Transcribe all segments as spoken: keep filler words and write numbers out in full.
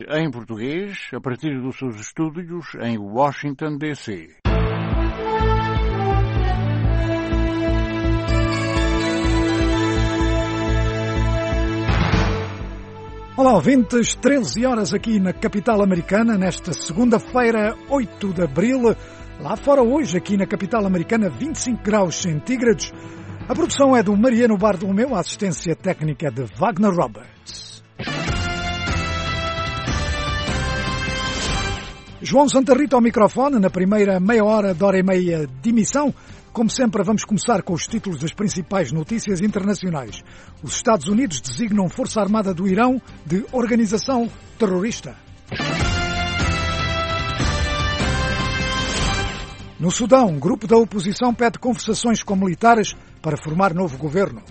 Em português, a partir dos seus estúdios em Washington, D C Olá, ouvintes, treze horas aqui na capital americana, nesta segunda-feira, oito de abril. Lá fora hoje, aqui na capital americana, vinte e cinco graus centígrados. A produção é do Mariano Bartolomeu, a assistência técnica de Wagner Roberts. João Santa Rita ao microfone, na primeira meia hora, de hora e meia de emissão. Como sempre, vamos começar com os títulos das principais notícias internacionais. Os Estados Unidos designam Força Armada do Irão de organização terrorista. No Sudão, um grupo da oposição pede conversações com militares para formar novo governo.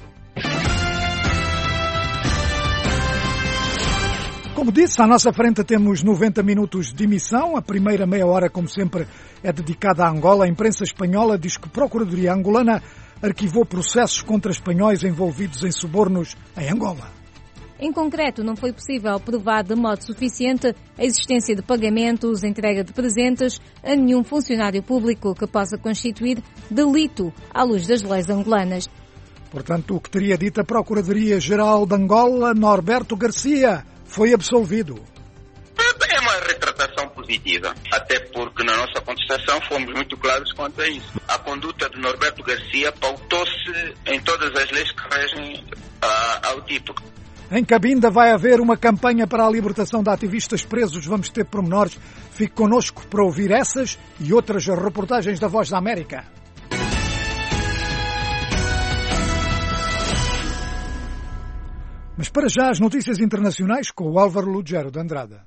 Como disse, à nossa frente temos noventa minutos de emissão. A primeira meia hora, como sempre, é dedicada à Angola. A imprensa espanhola diz que a Procuradoria angolana arquivou processos contra espanhóis envolvidos em subornos em Angola. Em concreto, não foi possível provar de modo suficiente a existência de pagamentos, entrega de presentes a nenhum funcionário público que possa constituir delito à luz das leis angolanas. Portanto, o que teria dito a Procuradoria-Geral de Angola, Norberto Garcia, foi absolvido. É uma retratação positiva, até porque na nossa contestação fomos muito claros quanto a isso. A conduta de Norberto Garcia pautou-se em todas as leis que regem uh, ao tipo. Em Cabinda vai haver uma campanha para a libertação de ativistas presos. Vamos ter pormenores. Fique connosco para ouvir essas e outras reportagens da Voz da América. Mas para já as notícias internacionais com o Álvaro Lugero de Andrada.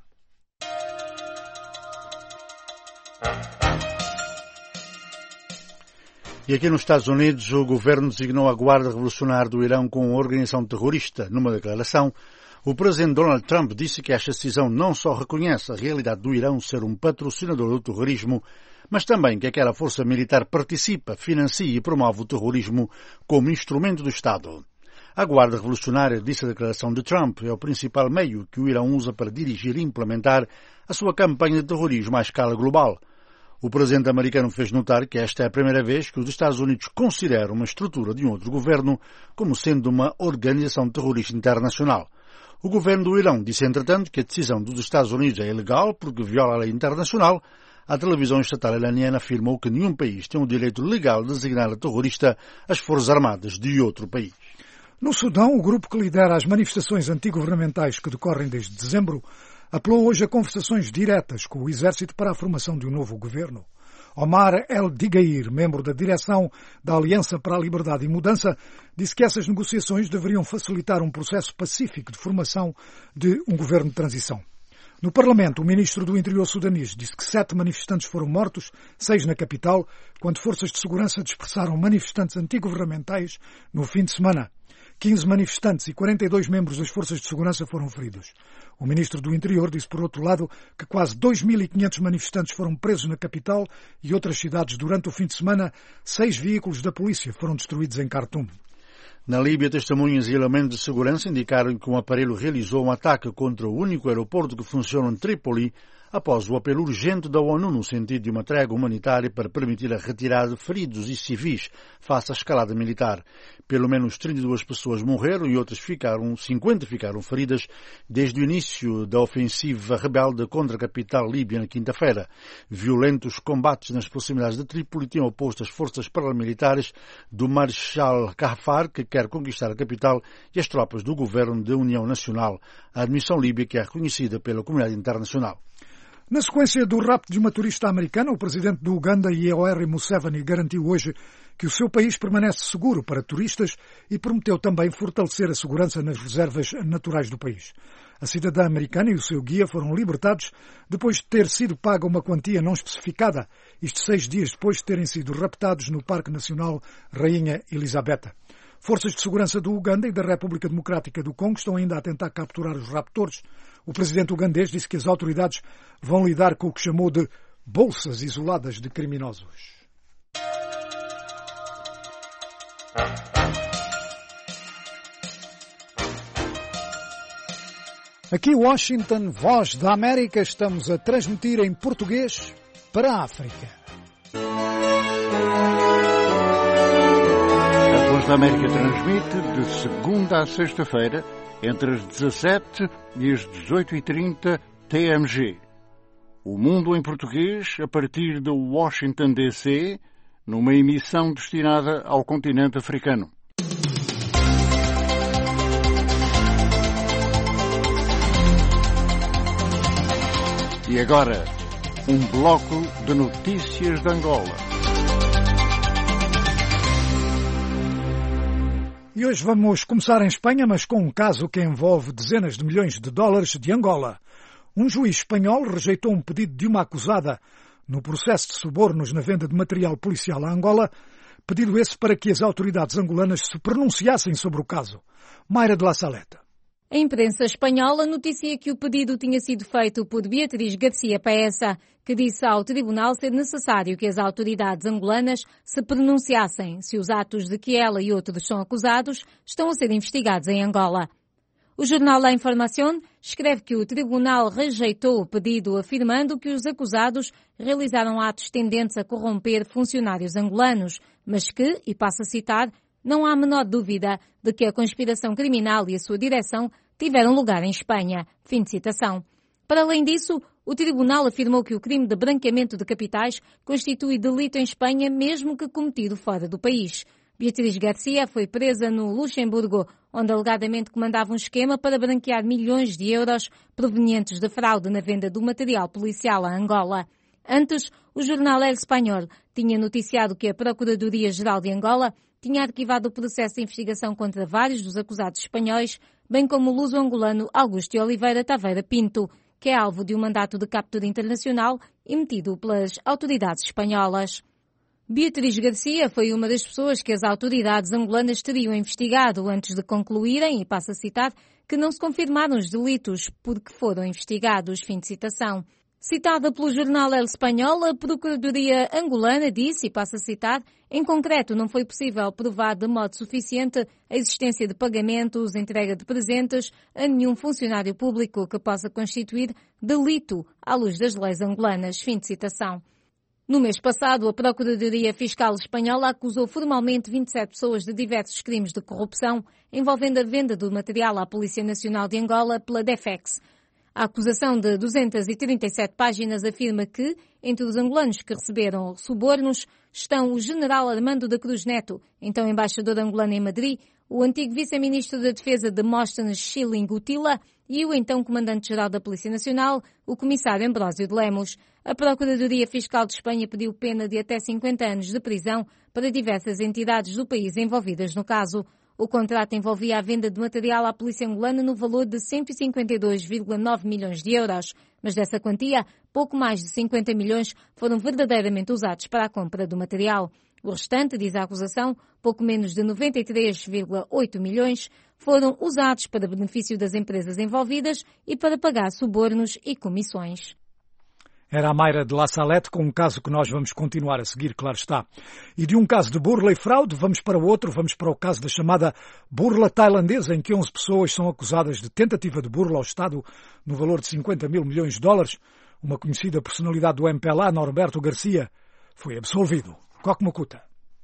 E aqui nos Estados Unidos, o governo designou a Guarda Revolucionária do Irão como uma organização terrorista. Numa declaração, o presidente Donald Trump disse que esta decisão não só reconhece a realidade do Irão ser um patrocinador do terrorismo, mas também que aquela força militar participa, financia e promove o terrorismo como instrumento do Estado. A Guarda Revolucionária, disse a declaração de Trump, é o principal meio que o Irão usa para dirigir e implementar a sua campanha de terrorismo à escala global. O presidente americano fez notar que esta é a primeira vez que os Estados Unidos consideram uma estrutura de um outro governo como sendo uma organização terrorista internacional. O governo do Irão disse, entretanto, que a decisão dos Estados Unidos é ilegal porque viola a lei internacional. A televisão estatal iraniana afirmou que nenhum país tem o direito legal de designar a terrorista as Forças Armadas de outro país. No Sudão, o grupo que lidera as manifestações antigovernamentais que decorrem desde dezembro apelou hoje a conversações diretas com o exército para a formação de um novo governo. Omar El-Digair, membro da direção da Aliança para a Liberdade e Mudança, disse que essas negociações deveriam facilitar um processo pacífico de formação de um governo de transição. No Parlamento, o ministro do Interior sudanês disse que sete manifestantes foram mortos, seis na capital, quando forças de segurança dispersaram manifestantes antigovernamentais no fim de semana. quinze manifestantes e quarenta e dois membros das forças de segurança foram feridos. O ministro do Interior disse, por outro lado, que quase dois mil e quinhentos manifestantes foram presos na capital e outras cidades durante o fim de semana. Seis veículos da polícia foram destruídos em Khartoum. Na Líbia, testemunhas e elementos de segurança indicaram que um aparelho realizou um ataque contra o único aeroporto que funciona em Trípoli após o apelo urgente da ONU no sentido de uma trégua humanitária para permitir a retirada de feridos e civis face à escalada militar. Pelo menos trinta e duas pessoas morreram e outras ficaram, cinquenta ficaram feridas desde o início da ofensiva rebelde contra a capital líbia na quinta-feira. Violentos combates nas proximidades de Trípoli tinham oposto as forças paramilitares do Marshal Haftar, que quer conquistar a capital, e as tropas do governo da União Nacional, a admissão líbia que é reconhecida pela comunidade internacional. Na sequência do rapto de uma turista americana, o presidente do Uganda, Yoweri Museveni, garantiu hoje que o seu país permanece seguro para turistas e prometeu também fortalecer a segurança nas reservas naturais do país. A cidadã americana e o seu guia foram libertados depois de ter sido paga uma quantia não especificada, isto seis dias depois de terem sido raptados no Parque Nacional Rainha Elizabeth. Forças de segurança do Uganda e da República Democrática do Congo estão ainda a tentar capturar os raptores. O presidente ugandês disse que as autoridades vão lidar com o que chamou de bolsas isoladas de criminosos. Aqui Washington, Voz da América, estamos a transmitir em português para a África. A Voz da América transmite de segunda a sexta-feira, entre as dezassete e as dezoito e trinta T M G. O Mundo em Português, a partir de Washington, D C, numa emissão destinada ao continente africano. E agora, um bloco de notícias de Angola. E hoje vamos começar em Espanha, mas com um caso que envolve dezenas de milhões de dólares de Angola. Um juiz espanhol rejeitou um pedido de uma acusada no processo de subornos na venda de material policial a Angola, pedido esse para que as autoridades angolanas se pronunciassem sobre o caso. Mayra de la Saleta. A imprensa espanhola noticia que o pedido tinha sido feito por Beatriz Garcia Paesa, que disse ao tribunal ser necessário que as autoridades angolanas se pronunciassem se os atos de que ela e outros são acusados estão a ser investigados em Angola. O jornal La Información escreve que o tribunal rejeitou o pedido, afirmando que os acusados realizaram atos tendentes a corromper funcionários angolanos, mas que, e passo a citar, não há a menor dúvida de que a conspiração criminal e a sua direção tiveram lugar em Espanha. Fim de citação. Para além disso, o tribunal afirmou que o crime de branqueamento de capitais constitui delito em Espanha, mesmo que cometido fora do país. Beatriz Garcia foi presa no Luxemburgo, onde alegadamente comandava um esquema para branquear milhões de euros provenientes de fraude na venda do material policial a Angola. Antes, o jornal El Español tinha noticiado que a Procuradoria-Geral de Angola tinha arquivado o processo de investigação contra vários dos acusados espanhóis, bem como o luso-angolano Augusto de Oliveira Taveira Pinto, que é alvo de um mandato de captura internacional emitido pelas autoridades espanholas. Beatriz Garcia foi uma das pessoas que as autoridades angolanas teriam investigado antes de concluírem, e passo a citar, que não se confirmaram os delitos porque foram investigados. Fim de citação. Citada pelo jornal El Español, a Procuradoria angolana disse, e passo a citar, em concreto não foi possível provar de modo suficiente a existência de pagamentos, entrega de presentes a nenhum funcionário público que possa constituir delito à luz das leis angolanas. Fim de citação. No mês passado, a Procuradoria Fiscal Espanhola acusou formalmente vinte e sete pessoas de diversos crimes de corrupção envolvendo a venda do material à Polícia Nacional de Angola pela DEFEX. A acusação de duzentas e trinta e sete páginas afirma que, entre os angolanos que receberam subornos, estão o general Armando da Cruz Neto, então embaixador angolano em Madrid, o antigo vice-ministro da Defesa Demóstenes Schilling Utila e o então comandante-geral da Polícia Nacional, o comissário Ambrósio de Lemos. A Procuradoria Fiscal de Espanha pediu pena de até cinquenta anos de prisão para diversas entidades do país envolvidas no caso. O contrato envolvia a venda de material à polícia angolana no valor de cento e cinquenta e dois vírgula nove milhões de euros, mas dessa quantia, pouco mais de cinquenta milhões foram verdadeiramente usados para a compra do material. O restante, diz a acusação, pouco menos de noventa e três vírgula oito milhões, foram usados para benefício das empresas envolvidas e para pagar subornos e comissões. Era a Mayra de la Salete com um caso que nós vamos continuar a seguir, claro está. E de um caso de burla e fraude, vamos para o outro, vamos para o caso da chamada burla tailandesa, em que onze pessoas são acusadas de tentativa de burla ao Estado no valor de cinquenta mil milhões de dólares. Uma conhecida personalidade do M P L A, Norberto Garcia, foi absolvido. Coque Mocuta.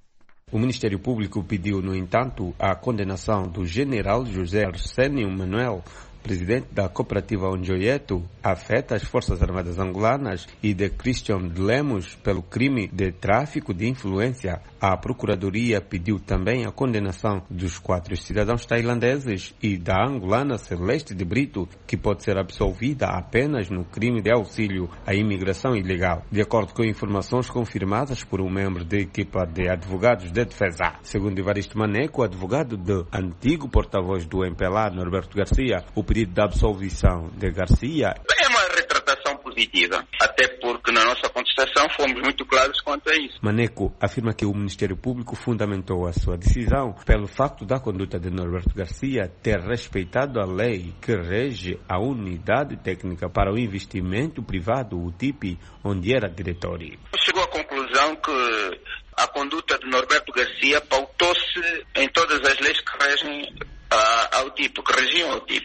O Ministério Público pediu, no entanto, a condenação do general José Arsénio Manuel, presidente da cooperativa Onjoieto, afeta as Forças Armadas Angolanas, e de Christian de Lemos pelo crime de tráfico de influência. A Procuradoria pediu também a condenação dos quatro cidadãos tailandeses e da angolana Celeste de Brito, que pode ser absolvida apenas no crime de auxílio à imigração ilegal, de acordo com informações confirmadas por um membro da equipa de advogados de defesa. Segundo Evaristo Maneco, advogado do antigo porta-voz do M P L A, Norberto Garcia, o pedido de absolvição de Garcia é uma retratação positiva, até porque na nossa contestação fomos muito claros quanto a isso. Maneco afirma que o Ministério Público fundamentou a sua decisão pelo facto da conduta de Norberto Garcia ter respeitado a lei que rege a Unidade Técnica para o Investimento Privado, o T I P, onde era diretor. Chegou à conclusão que a conduta de Norberto Garcia pautou-se em todas as leis que regem uh, ao T I P, que regiam ao T I P.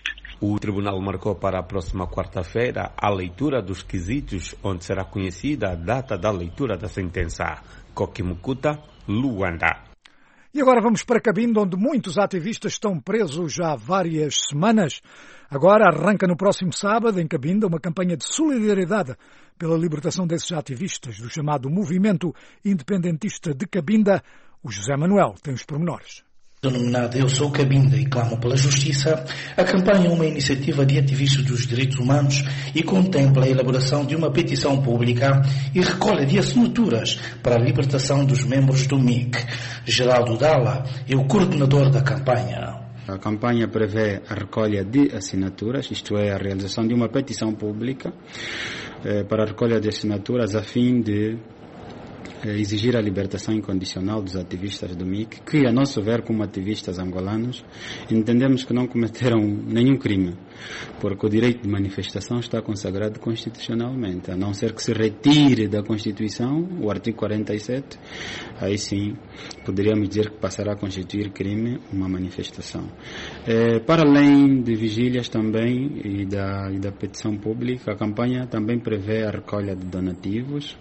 O tribunal marcou para a próxima quarta-feira a leitura dos quesitos, onde será conhecida a data da leitura da sentença. Kokimukuta, Luanda. E agora vamos para Cabinda, onde muitos ativistas estão presos há várias semanas. Agora arranca no próximo sábado, em Cabinda, uma campanha de solidariedade pela libertação desses ativistas, do chamado Movimento Independentista de Cabinda. O José Manuel tem os pormenores. Denominada Eu Sou Cabinda e Clamo pela Justiça, a campanha é uma iniciativa de ativistas dos direitos humanos e contempla a elaboração de uma petição pública e recolha de assinaturas para a libertação dos membros do M I C. Geraldo Dalla é o coordenador da campanha. A campanha prevê a recolha de assinaturas, isto é, a realização de uma petição pública eh, para a recolha de assinaturas a fim de exigir a libertação incondicional dos ativistas do M I C, que, a nosso ver, como ativistas angolanos, entendemos que não cometeram nenhum crime, porque o direito de manifestação está consagrado constitucionalmente, a não ser que se retire da Constituição o artigo quarenta e sete, aí sim poderíamos dizer que passará a constituir crime uma manifestação. É, para além de vigílias também e da, e da petição pública, a campanha também prevê a recolha de donativos,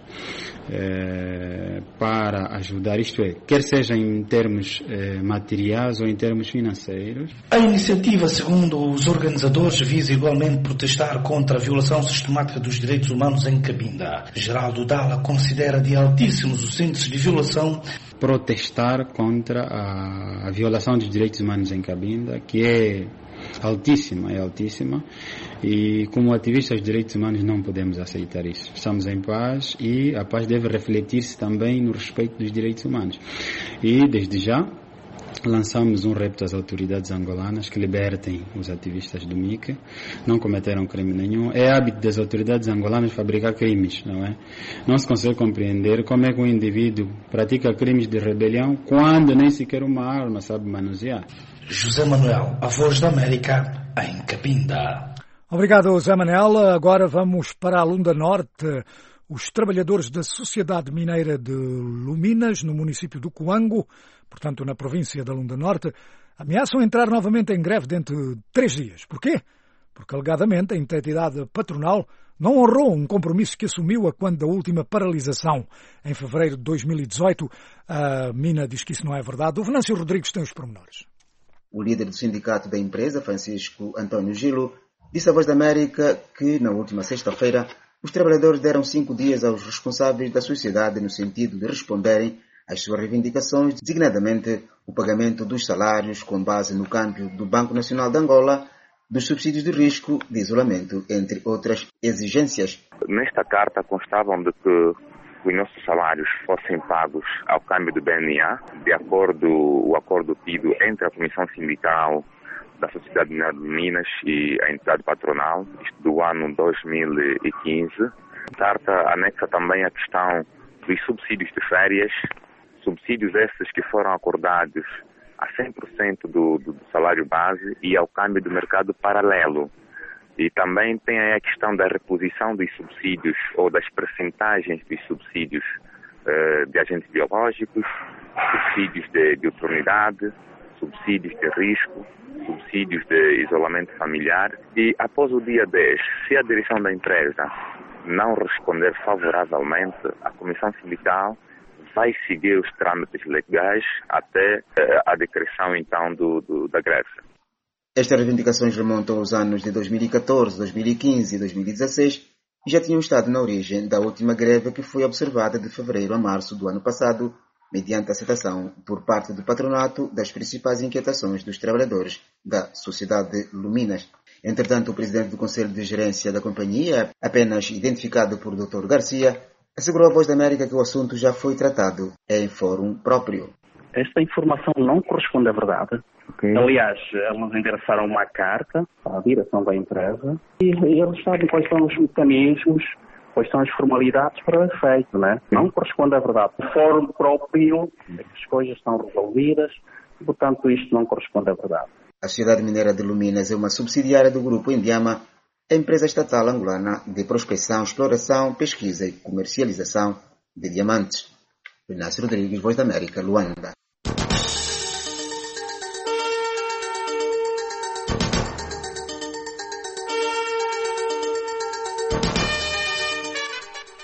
é, para ajudar, isto é, quer seja em termos eh, materiais ou em termos financeiros. A iniciativa, segundo os organizadores, visa igualmente protestar contra a violação sistemática dos direitos humanos em Cabinda. Geraldo Dalla considera de altíssimos os índices de violação. Protestar contra a, a violação dos direitos humanos em Cabinda, que é altíssima, é altíssima, e como ativistas dos direitos humanos não podemos aceitar isso. Estamos em paz e a paz deve refletir-se também no respeito dos direitos humanos. E desde já lançamos um repto às autoridades angolanas que libertem os ativistas do M I C, não cometeram crime nenhum. É hábito das autoridades angolanas fabricar crimes, não é? Não se consegue compreender como é que um indivíduo pratica crimes de rebelião quando nem sequer uma arma sabe manusear. José Manuel, a Voz da América, em Cabinda. Obrigado, José Manuel. Agora vamos para a Lunda Norte. Os trabalhadores da Sociedade Mineira de Luminas, no município do Coango, portanto na província da Lunda Norte, ameaçam entrar novamente em greve dentro de três dias. Porquê? Porque, alegadamente, a entidade patronal não honrou um compromisso que assumiu a quando da última paralisação, em fevereiro de dois mil e dezoito. A mina diz que isso não é verdade. O Venâncio Rodrigues tem os pormenores. O líder do sindicato da empresa, Francisco Antônio Gilo, disse à Voz da América que, na última sexta-feira, os trabalhadores deram cinco dias aos responsáveis da sociedade no sentido de responderem às suas reivindicações, designadamente o pagamento dos salários com base no câmbio do Banco Nacional de Angola, dos subsídios de risco de isolamento, entre outras exigências. Nesta carta constavam de que os nossos salários fossem pagos ao câmbio do B N A, de acordo o acordo tido entre a Comissão Sindical da Sociedade Mineira de Minas e a entidade patronal, isto do ano dois mil e quinze. A carta anexa também a questão dos subsídios de férias, subsídios esses que foram acordados a cem por cento do, do salário base e ao câmbio do mercado paralelo. E também tem aí a questão da reposição dos subsídios ou das percentagens dos subsídios uh, de agentes biológicos, subsídios de, de oportunidade, subsídios de risco, subsídios de isolamento familiar. E após o dia dez, se a direção da empresa não responder favoravelmente, a Comissão Sindical vai seguir os trâmites legais até uh, a decreção então do, do, da greve. Estas reivindicações remontam aos anos de dois mil e catorze, dois mil e quinze e dois mil e dezesseis e já tinham estado na origem da última greve que foi observada de fevereiro a março do ano passado, mediante a citação por parte do patronato das principais inquietações dos trabalhadores da Sociedade Luminas. Entretanto, o presidente do Conselho de Gerência da companhia, apenas identificado por doutor Garcia, assegurou à Voz da América que o assunto já foi tratado em fórum próprio. Esta informação não corresponde à verdade. Okay. Aliás, eles endereçaram uma carta à direção da empresa e, e eles sabem quais são os mecanismos, quais são as formalidades para o efeito, né? Não corresponde à verdade. O fórum próprio, as coisas estão resolvidas, e, portanto, isto não corresponde à verdade. A Sociedade Mineira de Luminas é uma subsidiária do Grupo Indiama, a empresa estatal angolana de prospecção, exploração, pesquisa e comercialização de diamantes. Venâncio Rodrigues, Voz da América, Luanda.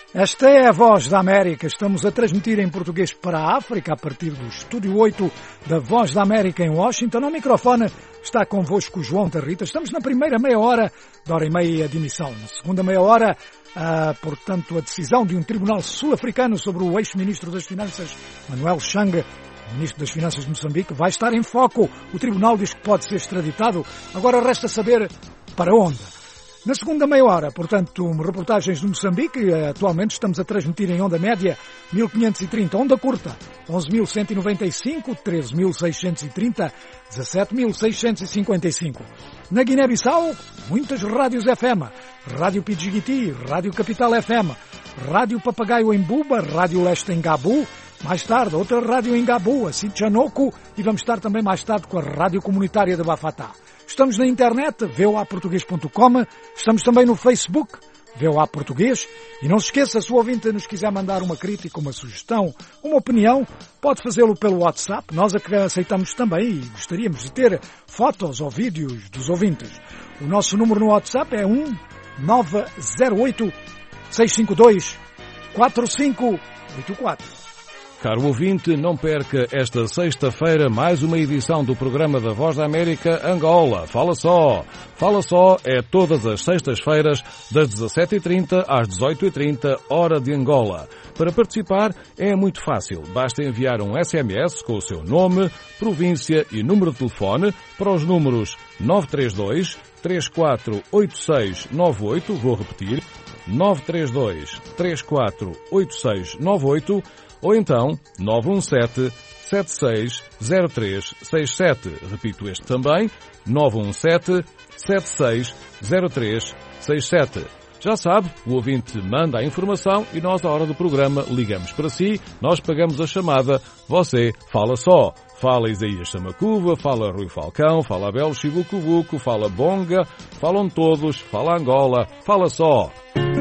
Esta é a Voz da América. Estamos a transmitir em português para a África a partir do Estúdio oito da Voz da América em Washington. Ao microfone está convosco João Tarrita. Estamos na primeira meia hora da hora e meia de emissão. Na segunda meia hora, ah, portanto, a decisão de um tribunal sul-africano sobre o ex-ministro das Finanças, Manuel Chang, ministro das Finanças de Moçambique, vai estar em foco. O tribunal diz que pode ser extraditado. Agora resta saber para onde. Na segunda meia hora, portanto, reportagens de Moçambique. Atualmente estamos a transmitir em onda média mil quinhentos e trinta, onda curta onze mil cento e noventa e cinco, treze mil seiscentos e trinta, dezassete mil seiscentos e cinquenta e cinco. Na Guiné-Bissau, muitas rádios F M, Rádio Pidjigiti, Rádio Capital F M, Rádio Papagaio em Buba, Rádio Leste em Gabu, mais tarde outra rádio em Gabu, a Sitchanoku, e vamos estar também mais tarde com a Rádio Comunitária de Bafatá. Estamos na internet, v o a português ponto com, estamos também no Facebook, V O A Português, e não se esqueça, se o ouvinte nos quiser mandar uma crítica, uma sugestão, uma opinião, pode fazê-lo pelo WhatsApp. Nós a que aceitamos também e gostaríamos de ter fotos ou vídeos dos ouvintes. O nosso número no WhatsApp é um nove zero oito, seis cinco dois, quatro cinco oito quatro. Caro ouvinte, não perca esta sexta-feira mais uma edição do programa da Voz da América Angola. Fala só! Fala só é todas as sextas-feiras das dezassete e trinta às dezoito e trinta, hora de Angola. Para participar é muito fácil. Basta enviar um S M S com o seu nome, província e número de telefone para os números nove três dois, três quatro oito seis nove oito, vou repetir, nove três dois, três quatro oito seis nove oito, ou então nove um sete, sete seis zero três seis sete. Repito este também, nove um sete, sete seis zero três seis sete. Já sabe, o ouvinte manda a informação e nós, à hora do programa, ligamos para si, nós pagamos a chamada, você fala só. Fala Isaías Samacuva, fala Rui Falcão, fala Abel Chibucubuco, fala Bonga, falam todos, fala Angola, fala só.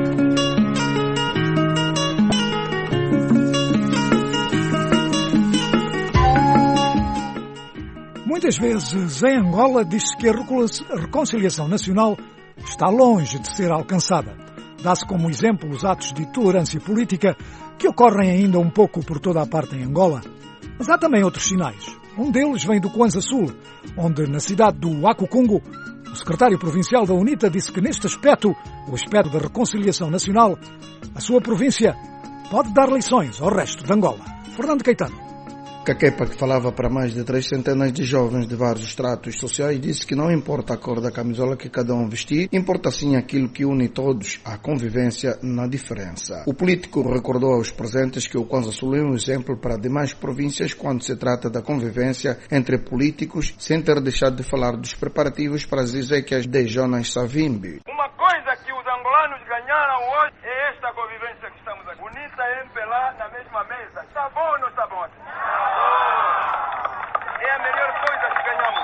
Muitas vezes em Angola diz-se que a reconciliação nacional está longe de ser alcançada. Dá-se como exemplo os atos de tolerância política que ocorrem ainda um pouco por toda a parte em Angola. Mas há também outros sinais. Um deles vem do Kwanza Sul, onde na cidade do Akukungu, o secretário provincial da UNITA disse que neste aspecto, o aspecto da reconciliação nacional, a sua província pode dar lições ao resto de Angola. Fernando Caetano. Caquepa, que falava para mais de três centenas de jovens de vários estratos sociais, disse que não importa a cor da camisola que cada um vestir, importa sim aquilo que une todos, a convivência na diferença. O político recordou aos presentes que o Kwanza Sul é um exemplo para demais províncias quando se trata da convivência entre políticos, sem ter deixado de falar dos preparativos para as exéquias de Jonas Savimbi. Uma coisa que os angolanos ganharam hoje é esta convivência que estamos aqui. Bonita e empelar na mesma mesa. Está bom ou não está bom? É a melhor coisa que ganhamos.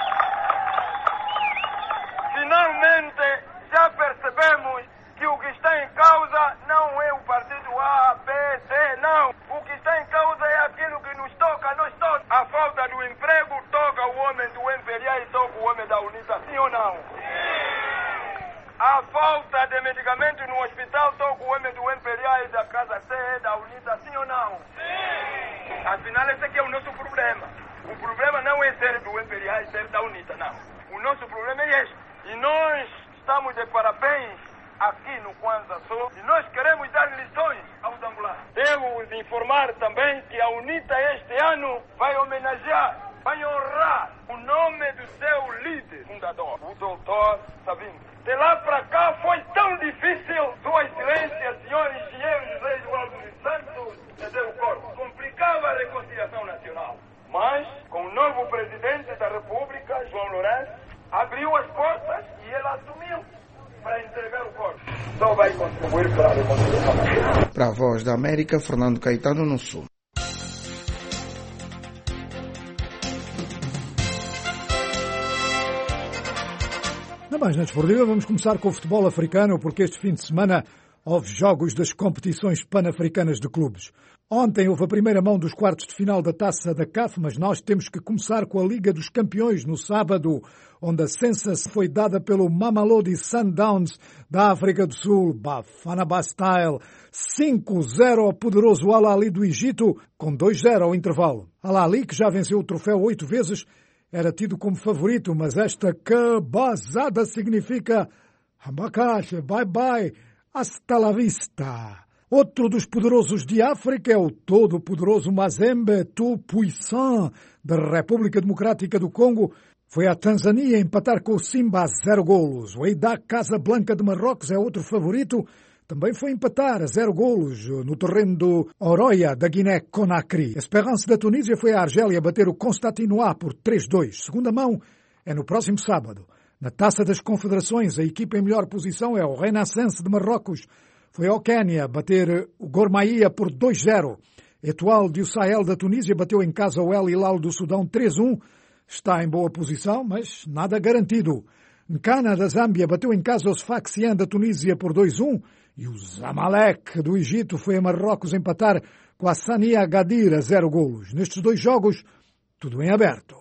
Finalmente, já percebemos que o que está em causa não é o partido A, B, C, não. O que está em causa é aquilo que nos toca a nós todos. A falta do emprego toca o homem do M P L A e toca o homem da UNITA, sim ou não? A falta de medicamento no hospital toca o homem do M P L A e da Casa C, da UNITA, sim ou não? Sim. Afinal, esse aqui é o nosso problema. O problema não é ser do M P L A e ser da UNITA, não. O nosso problema é este. E nós estamos de parabéns aqui no Kwanza Sul e nós queremos dar lições aos angolanos. Devo vos informar também que a UNITA este ano vai homenagear, vai honrar o nome do seu líder fundador, o doutor Savimbi. De lá para cá foi tão difícil, Sua Excelência, senhor engenheiro José Eduardo dos Santos, ceder o corpo. Complicava a reconciliação nacional. Mas, com o novo presidente da República, João Lourenço, abriu as portas e ele assumiu para entregar o corpo. Só vai contribuir para a reconciliação nacional. Para a Voz da América, Fernando Caetano, no Sul. Na página desportiva vamos começar com o futebol africano, porque este fim de semana houve jogos das competições pan-africanas de clubes. Ontem houve a primeira mão dos quartos de final da Taça da C A F, mas nós temos que começar com a Liga dos Campeões no sábado, onde a censa foi dada pelo Mamelodi Sundowns da África do Sul, Bafana Bastille, cinco a zero ao poderoso Al Ahly do Egito, com dois a zero ao intervalo. Al Ahly, que já venceu o troféu oito vezes, era tido como favorito, mas esta cabazada significa abacaxi, bye bye, hasta la vista. Outro dos poderosos de África é o todo-poderoso Mazembe Tout-Puissant da República Democrática do Congo. Foi à Tanzânia empatar com o Simba a zero golos. O Wydad Casablanca de Marrocos é outro favorito. Também foi empatar a zero golos no terreno do Oroya da Guiné-Conakry. A Esperance da Tunísia foi à Argélia bater o Constantinois por três a dois. Segunda mão é no próximo sábado. Na Taça das Confederações, a equipa em melhor posição é o Renaissance de Marrocos. Foi ao Quénia bater o Gor Mahia por dois a zero. Etoile do Sahel da Tunísia bateu em casa o El Hilal do Sudão três a um. Está em boa posição, mas nada garantido. Nkana da Zâmbia bateu em casa o Sfaxien da Tunísia por dois a um. E o Zamalek do Egito foi a Marrocos empatar com a Sania Agadir a zero golos. Nestes dois jogos, tudo em aberto.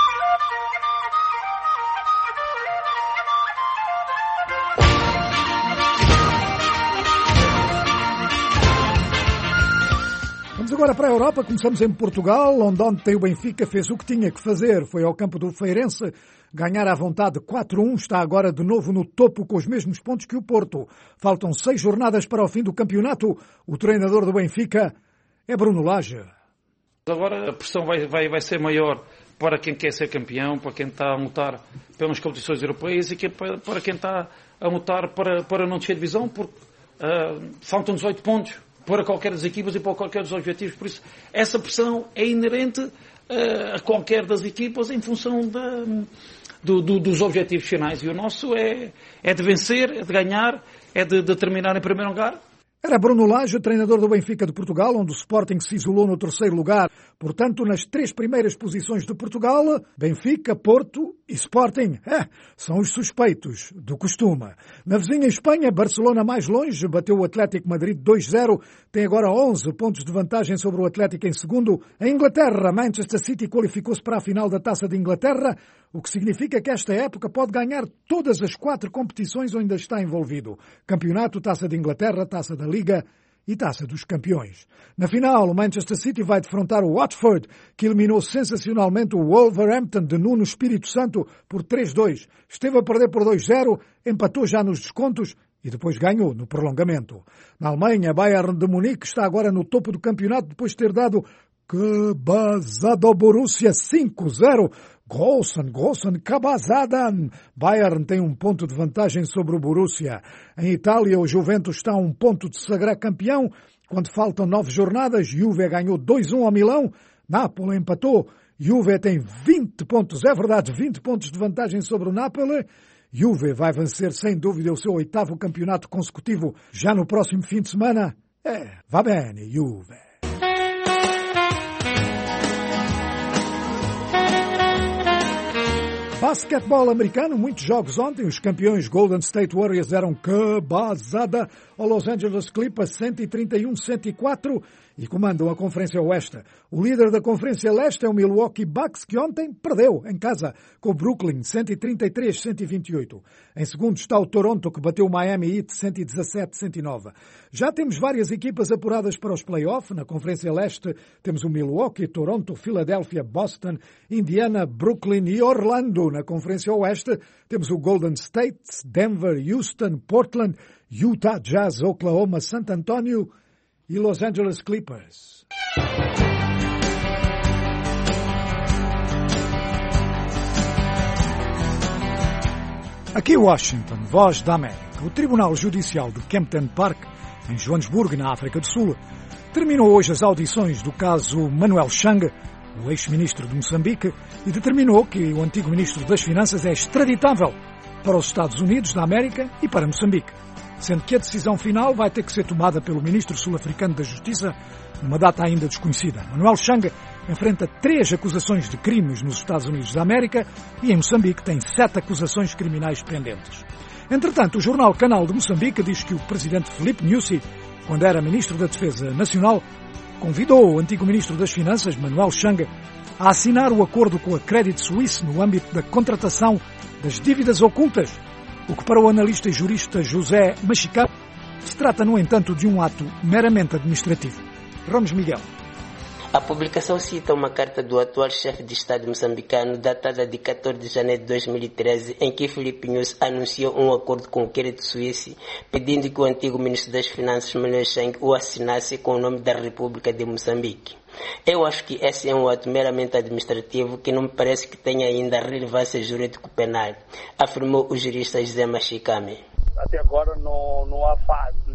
Vamos agora para a Europa. Começamos em Portugal, onde ontem o Benfica fez o que tinha que fazer. Foi ao campo do Feirense ganhar à vontade quatro a um. Está agora de novo no topo com os mesmos pontos que o Porto. Faltam seis jornadas para o fim do campeonato. O treinador do Benfica é Bruno Lage. Agora a pressão vai, vai, vai ser maior para quem quer ser campeão, para quem está a lutar pelas competições europeias e que, para, para quem está a lutar para, para não descer divisão, porque uh, faltam dezoito pontos para qualquer das equipas e para qualquer dos objetivos. Por isso, essa pressão é inerente uh, a qualquer das equipas em função da, do, do, dos objetivos finais. E o nosso é, é de vencer, é de ganhar, é de, de terminar em primeiro lugar. Era Bruno Lage, treinador do Benfica de Portugal, onde o Sporting se isolou no terceiro lugar. Portanto, nas três primeiras posições de Portugal, Benfica, Porto e Sporting é, são os suspeitos do costume. Na vizinha Espanha, Barcelona mais longe, bateu o Atlético Madrid dois a zero, tem agora onze pontos de vantagem sobre o Atlético em segundo. Em Inglaterra, Manchester City qualificou-se para a final da Taça de Inglaterra, o que significa que esta época pode ganhar todas as quatro competições onde está envolvido. Campeonato, Taça de Inglaterra, Taça da Liga e Taça dos Campeões. Na final, o Manchester City vai defrontar o Watford, que eliminou sensacionalmente o Wolverhampton de Nuno Espírito Santo por três a dois. Esteve a perder por dois a zero, empatou já nos descontos e depois ganhou no prolongamento. Na Alemanha, Bayern de Munique está agora no topo do campeonato depois de ter dado cabazada ao Borussia cinco a zero. Grossen, grossen, cabazadan. Bayern tem um ponto de vantagem sobre o Borussia. Em Itália, o Juventus está a um ponto de se sagrar campeão. Quando faltam nove jornadas, Juve ganhou dois a um ao Milão. Napoli empatou. Juve tem vinte pontos, é verdade, vinte pontos de vantagem sobre o Napoli. Juve vai vencer sem dúvida o seu oitavo campeonato consecutivo já no próximo fim de semana. É, va bene, Juve. Basquetebol americano, muitos jogos ontem. Os campeões Golden State Warriors deram cabazada ao Los Angeles Clippers cento e trinta e um a cento e quatro e comandam a Conferência Oeste. O líder da Conferência Leste é o Milwaukee Bucks, que ontem perdeu em casa com o Brooklyn cento e trinta e três a cento e vinte e oito. Em segundo está o Toronto, que bateu o Miami Heat cento e dezassete a cento e nove. Já temos várias equipas apuradas para os playoffs. Na Conferência Leste temos o Milwaukee, Toronto, Filadélfia, Boston, Indiana, Brooklyn e Orlando. Na Conferência Oeste temos o Golden State, Denver, Houston, Portland, Utah Jazz, Oklahoma, San Antonio e Los Angeles Clippers. Aqui Washington, Voz da América. O Tribunal Judicial de Kempton Park, em Joanesburgo, na África do Sul, terminou hoje as audições do caso Manuel Chang, o ex-ministro de Moçambique, e determinou que o antigo ministro das Finanças é extraditável para os Estados Unidos da América e para Moçambique, sendo que a decisão final vai ter que ser tomada pelo ministro sul-africano da Justiça numa data ainda desconhecida. Manuel Chang enfrenta três acusações de crimes nos Estados Unidos da América e em Moçambique tem sete acusações criminais pendentes. Entretanto, o jornal Canal de Moçambique diz que o presidente Filipe Nyusi, quando era ministro da Defesa Nacional, convidou o antigo ministro das Finanças, Manuel Chang, a assinar o acordo com a Credit Suisse no âmbito da contratação das dívidas ocultas, o que para o analista e jurista José Machicão se trata, no entanto, de um ato meramente administrativo. Ramos Miguel. A publicação cita uma carta do atual chefe de Estado moçambicano, datada de quatorze de janeiro de dois mil e treze, em que Filipe Nunes anunciou um acordo com o Credit Suisse, pedindo que o antigo ministro das Finanças, Manuel Chang, o assinasse com o nome da República de Moçambique. Eu acho que esse é um ato meramente administrativo que não me parece que tenha ainda relevância jurídico-penal, afirmou o jurista José Machicame. Até agora não, não há fatos,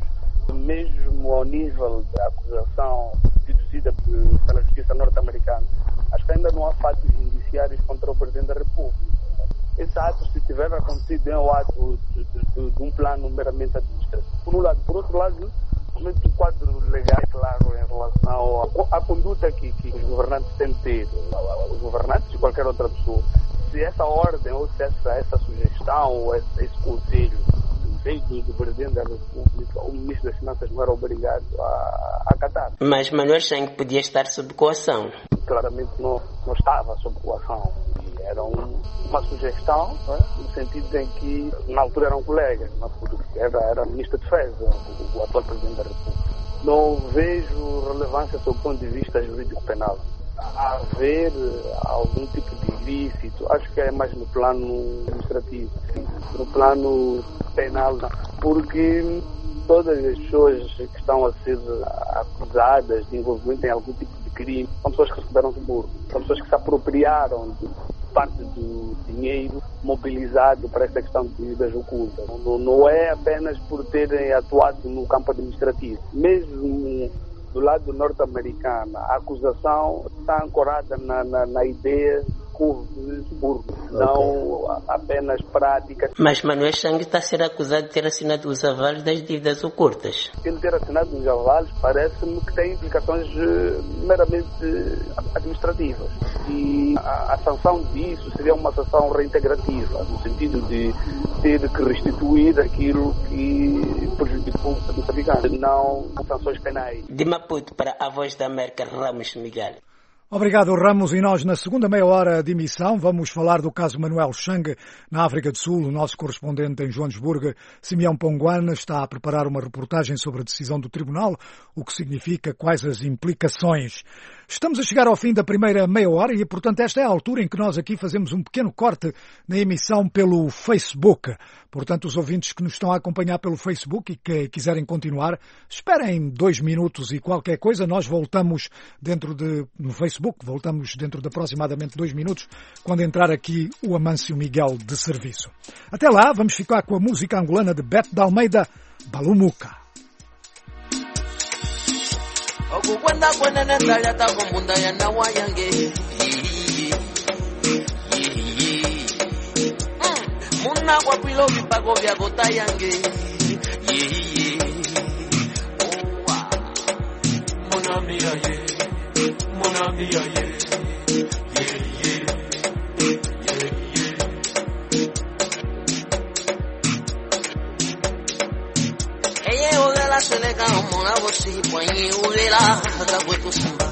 mesmo ao nível da acusação deduzida pela justiça norte-americana. Acho que ainda não há fatos indiciários contra o Presidente da República. Esse ato, se tiver acontecido, é um ato de, de, de um plano meramente administrativo. Por um lado. Por outro lado, o quadro legal é claro em relação à, à conduta que, que os governantes têm de ter, os governantes e qualquer outra pessoa. Se essa ordem ou se essa, essa sugestão ou esse, esse conselho veio do, do Presidente da República, o Ministro das Finanças não era obrigado a, a acatar. Mas Manuel Chang podia estar sob coação. Claramente não, não estava sob coação. Era um, uma sugestão, né, no sentido em que, na altura, eram colegas, né, porque era, era Ministro da Defesa, o, o atual Presidente da República. Não vejo relevância sob o ponto de vista jurídico-penal. A haver algum tipo de ilícito, acho que é mais no plano administrativo, no plano penal, não. Porque todas as pessoas que estão a ser acusadas de envolvimento em algum tipo de crime são pessoas que receberam suborno, são pessoas que se apropriaram de parte do dinheiro mobilizado para esta questão de dívidas ocultas. Não, não é apenas por terem atuado no campo administrativo. Mesmo do lado norte-americano, a acusação está ancorada na, na, na ideia de suborno, não apenas práticas. Mas Manuel Chang está a ser acusado de ter assinado os avalos das dívidas ocultas. Ele ter assinado os avalos parece-me que tem implicações meramente administrativas. E a, a sanção disso seria uma sanção reintegrativa, no sentido de ter que restituir aquilo que prejudicou os moçambicanos, não sanções penais. De Maputo para a Voz da América, Ramos Miguel. Obrigado, Ramos. E nós, na segunda meia hora de emissão, vamos falar do caso Manuel Chang, na África do Sul. O nosso correspondente em Joanesburgo, Simeão Ponguana, está a preparar uma reportagem sobre a decisão do Tribunal, o que significa quais as implicações. Estamos a chegar ao fim da primeira meia hora e, portanto, esta é a altura em que nós aqui fazemos um pequeno corte na emissão pelo Facebook. Portanto, os ouvintes que nos estão a acompanhar pelo Facebook e que quiserem continuar, esperem dois minutos e qualquer coisa. Nós voltamos dentro de, no Facebook, voltamos dentro de aproximadamente dois minutos, quando entrar aqui o Amâncio Miguel de serviço. Até lá, vamos ficar com a música angolana de Beto de Almeida, Balumuca. Okukwenda kwenene ndaleta kumbunda ya nawa yange Muna kwa pilo vipago vya gota yange Muna mia ye Muna mia ye la selega mona vosi poinye ulela kakwetu samba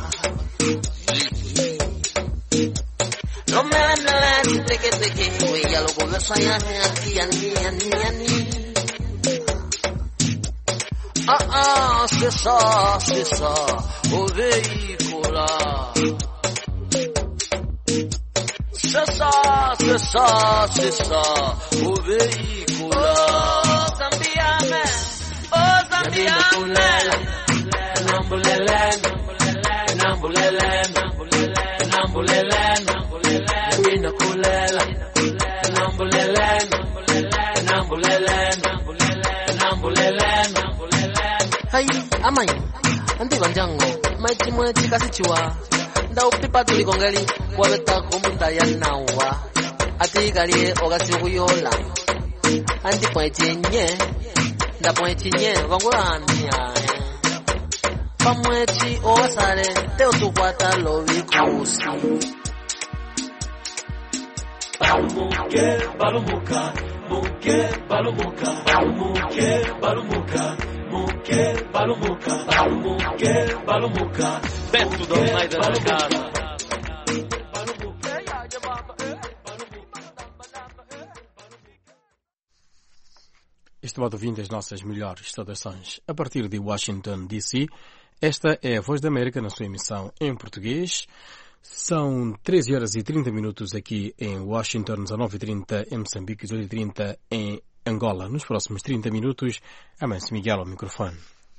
lo mele mele teke teke we ya lo gobe saya ni ani ani ani ah ah c'est ça c'est ça au véhicule c'est ça c'est ça c'est ça au véhicule oh Zambia man oh Zambia man Nambulele Nambulele Nambulele Wina kulela Nambulele Nambulele Nambulele Hai amai andi banjango maiti mweti kasichiwa nda upipa tulikongali kwa beta kumbunda ya nawa ati galie ogasi kuyola andi mweti nye nda mweti nye wangulania pamweti osare teo tukwata lovikusi Balumuke, balumuka, muke, balumuka, muke, balumuka, muke, balumuka. balumuca, balumuque, balumuca, Beto do Almeida na casa. Estimado ouvinte, as nossas melhores saudações. A partir de Washington, D C, esta é a Voz da América na sua emissão em português. São treze horas e trinta minutos aqui em Washington, dezenove e trinta em Moçambique, dezoito e trinta em Angola. Nos próximos trinta minutos, Amâncio Miguel ao microfone.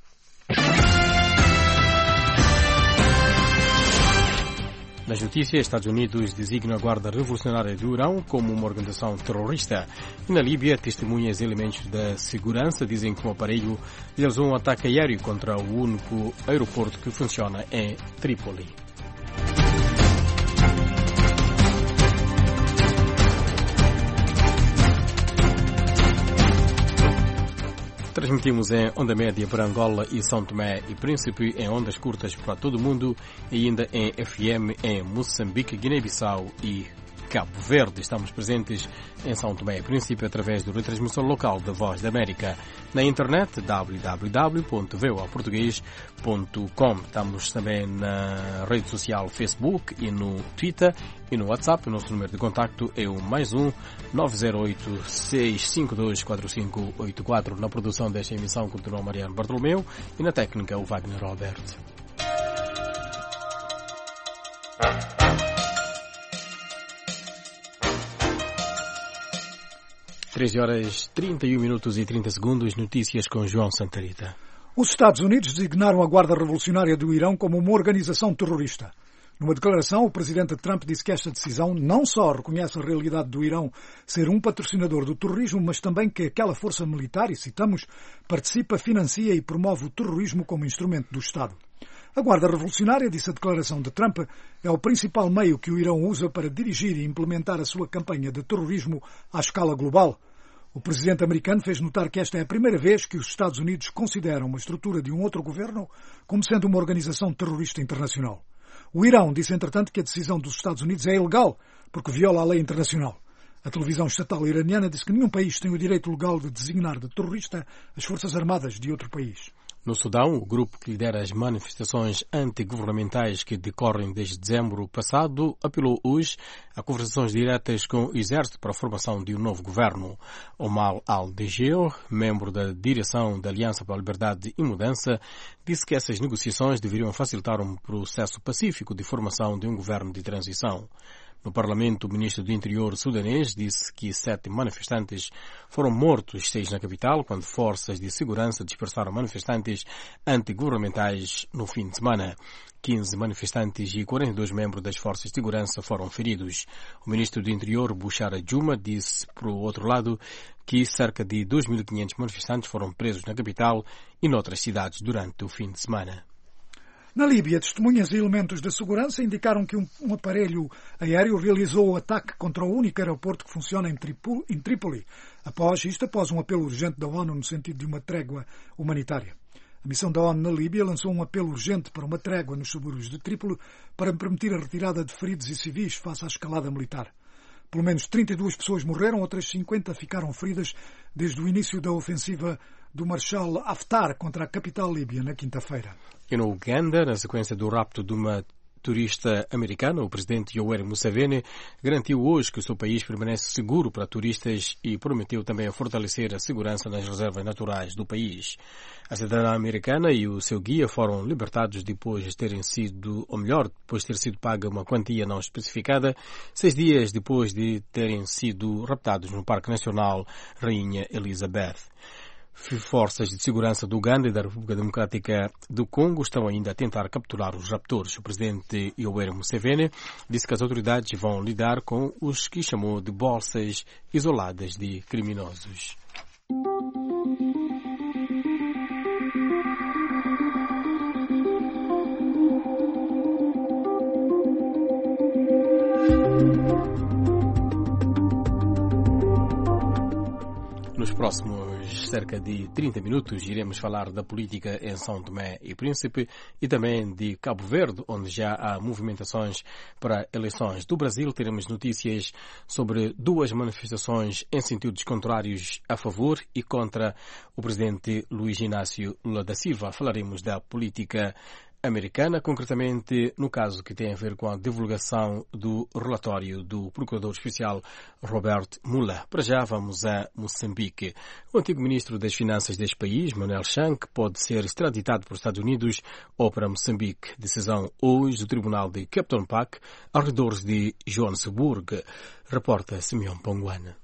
Nas notícias, Estados Unidos designa a Guarda Revolucionária do Irão como uma organização terrorista. E na Líbia, testemunhas e elementos da segurança dizem que um aparelho realizou um ataque aéreo contra o único aeroporto que funciona em Trípoli. Transmitimos em onda média para Angola e São Tomé e Príncipe, em ondas curtas para todo o mundo e ainda em F M em Moçambique, Guiné-Bissau e Cabo Verde. Estamos presentes em São Tomé e Príncipe através da retransmissão local da Voz da América. Na internet, w w w ponto v o a português ponto com. Estamos também na rede social Facebook e no Twitter e no WhatsApp. O nosso número de contacto é o mais um nove zero oito, seis cinco dois, quatro cinco oito quatro. Na produção desta emissão continua o Mariano Bartolomeu e na técnica o Wagner Roberto. treze horas, trinta e um minutos e trinta segundos, notícias com João Santarita. Os Estados Unidos designaram a Guarda Revolucionária do Irão como uma organização terrorista. Numa declaração, o presidente Trump disse que esta decisão não só reconhece a realidade do Irão ser um patrocinador do terrorismo, mas também que aquela força militar, e citamos, participa, financia e promove o terrorismo como instrumento do Estado. A Guarda Revolucionária, disse a declaração de Trump, é o principal meio que o Irão usa para dirigir e implementar a sua campanha de terrorismo à escala global. O presidente americano fez notar que esta é a primeira vez que os Estados Unidos consideram uma estrutura de um outro governo como sendo uma organização terrorista internacional. O Irão disse, entretanto, que a decisão dos Estados Unidos é ilegal porque viola a lei internacional. A televisão estatal iraniana disse que nenhum país tem o direito legal de designar de terrorista as forças armadas de outro país. No Sudão, o grupo que lidera as manifestações antigovernamentais que decorrem desde dezembro passado apelou hoje a conversações diretas com o exército para a formação de um novo governo. Omar al-Degir, membro da direção da Aliança para a Liberdade e Mudança, disse que essas negociações deveriam facilitar um processo pacífico de formação de um governo de transição. No Parlamento, o ministro do Interior sudanês disse que sete manifestantes foram mortos, seis na capital, quando forças de segurança dispersaram manifestantes antigovernamentais no fim de semana. quinze manifestantes e quarenta e dois membros das forças de segurança foram feridos. O ministro do Interior, Bushara Juma, disse, por outro lado, que cerca de dois mil e quinhentos manifestantes foram presos na capital e noutras cidades durante o fim de semana. Na Líbia, testemunhas e elementos da segurança indicaram que um, um aparelho aéreo realizou o ataque contra o único aeroporto que funciona em, Tripoli, em Trípoli, após isto, após um apelo urgente da ONU no sentido de uma trégua humanitária. A missão da ONU na Líbia lançou um apelo urgente para uma trégua nos subúrbios de Trípoli para permitir a retirada de feridos e civis face à escalada militar. Pelo menos trinta e duas pessoas morreram, outras cinquenta ficaram feridas desde o início da ofensiva do Marshal Haftar contra a capital líbia na quinta-feira. E no Uganda, na sequência do rapto de uma turista americana, o presidente Yoweri Museveni garantiu hoje que o seu país permanece seguro para turistas e prometeu também a fortalecer a segurança nas reservas naturais do país. A cidadã americana e o seu guia foram libertados depois de terem sido, ou melhor, depois de ter sido paga uma quantia não especificada, seis dias depois de terem sido raptados no Parque Nacional Rainha Elizabeth. Forças de segurança do Uganda e da República Democrática do Congo estão ainda a tentar capturar os raptores. O presidente Yoweri Museveni disse que as autoridades vão lidar com os que chamou de bolsas isoladas de criminosos. Nos próximos cerca de trinta minutos iremos falar da política em São Tomé e Príncipe e também de Cabo Verde, onde já há movimentações para eleições. Do Brasil teremos notícias sobre duas manifestações em sentidos contrários a favor e contra o presidente Luiz Inácio Lula da Silva. Falaremos da política americana, concretamente no caso que tem a ver com a divulgação do relatório do Procurador Especial Robert Mueller. Para já vamos a Moçambique. O antigo ministro das Finanças deste país, Manuel Shank, pode ser extraditado para os Estados Unidos ou para Moçambique. Decisão hoje do Tribunal de Capton Park, arredores de Joanesburgo. Reporta Simeão Ponguana.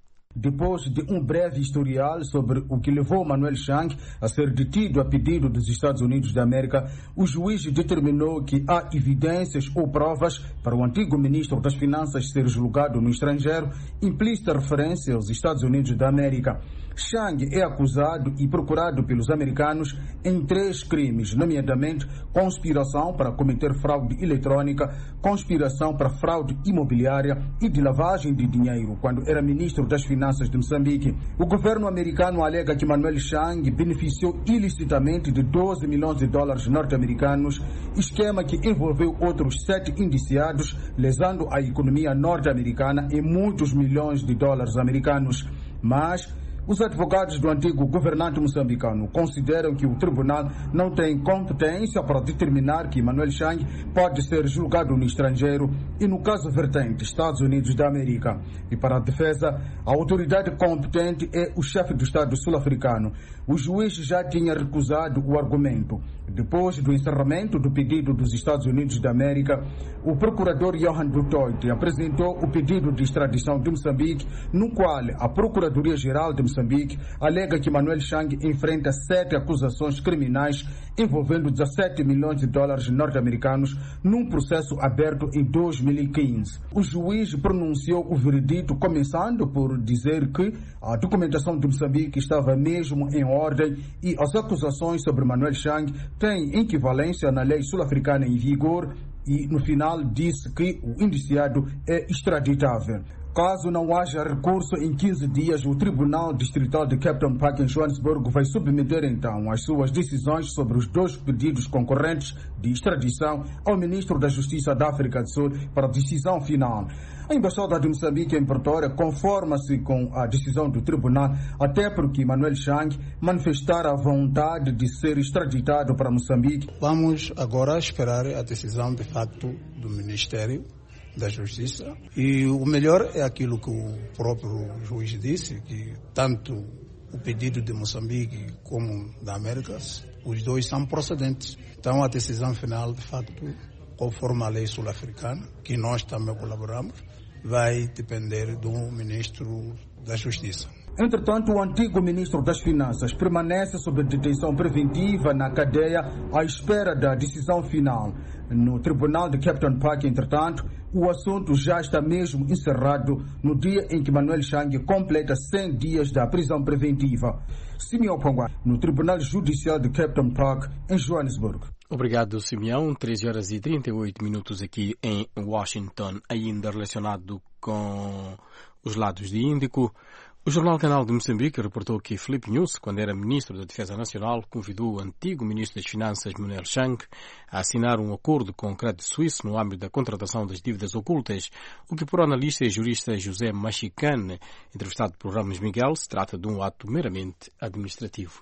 Depois de um breve historial sobre o que levou Manuel Shank a ser detido a pedido dos Estados Unidos da América, o juiz determinou que há evidências ou provas para o antigo ministro das Finanças ser julgado no estrangeiro, implícita referência aos Estados Unidos da América. Shank é acusado e procurado pelos americanos em três crimes, nomeadamente conspiração para cometer fraude eletrônica, conspiração para fraude imobiliária e de lavagem de dinheiro, quando era ministro das Finanças de Moçambique. O governo americano alega que Manuel Shank beneficiou ilicitamente de doze milhões de dólares norte-americanos, esquema que envolveu outros sete indiciados, lesando a economia norte-americana em muitos milhões de dólares americanos. Mas os advogados do antigo governante moçambicano consideram que o tribunal não tem competência para determinar que Manuel Shank pode ser julgado no estrangeiro e, no caso vertente, Estados Unidos da América. E para a defesa, a autoridade competente é o chefe do Estado sul-africano. O juiz já tinha recusado o argumento. Depois do encerramento do pedido dos Estados Unidos da América, o procurador Johan Dutoit apresentou o pedido de extradição de Moçambique, no qual a Procuradoria-Geral de Moçambique alega que Manuel Shank enfrenta sete acusações criminais envolvendo dezassete milhões de dólares norte-americanos num processo aberto em dois mil e quinze. O juiz pronunciou o veredito começando por dizer que a documentação de Moçambique estava mesmo em ordem e as acusações sobre Manuel Shank têm equivalência na lei sul-africana em vigor e, no final, disse que o indiciado é extraditável. Caso não haja recurso, em quinze dias, o Tribunal Distrital de Capton Park em Joanesburgo vai submeter então as suas decisões sobre os dois pedidos concorrentes de extradição ao Ministro da Justiça da África do Sul para decisão final. A Embaixada de Moçambique em Pretória conforma-se com a decisão do tribunal, até porque Manuel Shank manifestara a vontade de ser extraditado para Moçambique. Vamos agora esperar a decisão de facto do Ministério da Justiça. E o melhor é aquilo que o próprio juiz disse, que tanto o pedido de Moçambique como da América, os dois são procedentes. Então a decisão final, de facto, conforme a lei sul-africana, que nós também colaboramos, vai depender do Ministro da Justiça. Entretanto, o antigo ministro das Finanças permanece sob detenção preventiva na cadeia à espera da decisão final. No Tribunal de Capton Park, entretanto, o assunto já está mesmo encerrado no dia em que Manuel Shank completa cem dias da prisão preventiva. Simeão Ponguá, no Tribunal Judicial de Capton Park, em Joanesburgo. Obrigado, Simeão. treze horas e trinta e oito minutos aqui em Washington, ainda relacionado com os lados de Índico. O Jornal Canal de Moçambique reportou que Filipe Nunes, quando era Ministro da Defesa Nacional, convidou o antigo Ministro das Finanças, Manuel Shank, a assinar um acordo com o crédito suíço no âmbito da contratação das dívidas ocultas, o que, por analista e jurista José Machicane, entrevistado por Ramos Miguel, se trata de um ato meramente administrativo.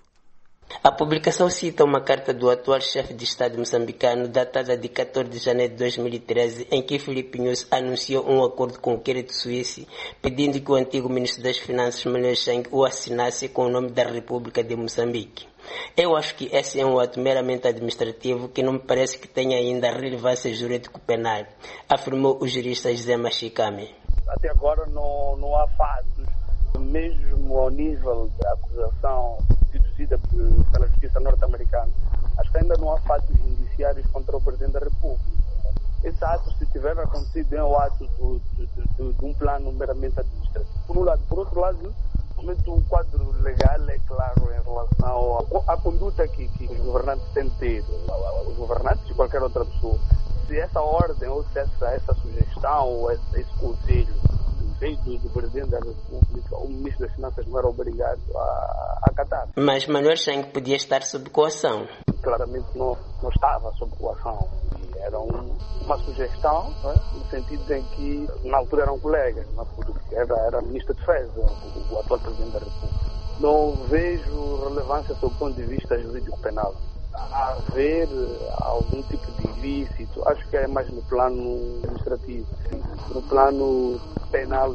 A publicação cita uma carta do atual chefe de Estado moçambicano, datada de quatorze de janeiro de dois mil e treze, em que Filipe Nunes anunciou um acordo com o crédito suíço, pedindo que o antigo ministro das Finanças, Manuel Shank, o assinasse com o nome da República de Moçambique. Eu acho que esse é um ato meramente administrativo que não me parece que tenha ainda relevância jurídico-penal, afirmou o jurista José Machicame. Até agora não, não há fatos, mesmo ao nível da acusação deduzida pela justiça norte-americana. Acho que ainda não há fatos indiciários contra o Presidente da República. Esse ato, se tiver acontecido, é um ato do, do, do, de um plano meramente administrativo. Por um lado. Por outro lado, o quadro legal é claro em relação à, à conduta que, que os governantes têm tido, os governantes e qualquer outra pessoa. Se essa ordem ou se essa, essa sugestão ou esse, esse conselho conselho do, do Presidente da República, o Ministro das Finanças não era obrigado a acatar. Mas Manuel Chang podia estar sob coação. Claramente não, não estava sob coação. Era um, uma sugestão, né, no sentido em que, na altura, eram colegas, né, porque era, era Ministro da Defesa, o, o atual Presidente da República. Não vejo relevância sob o ponto de vista jurídico-penal. A haver algum tipo de ilícito, acho que é mais no plano administrativo, no plano penal,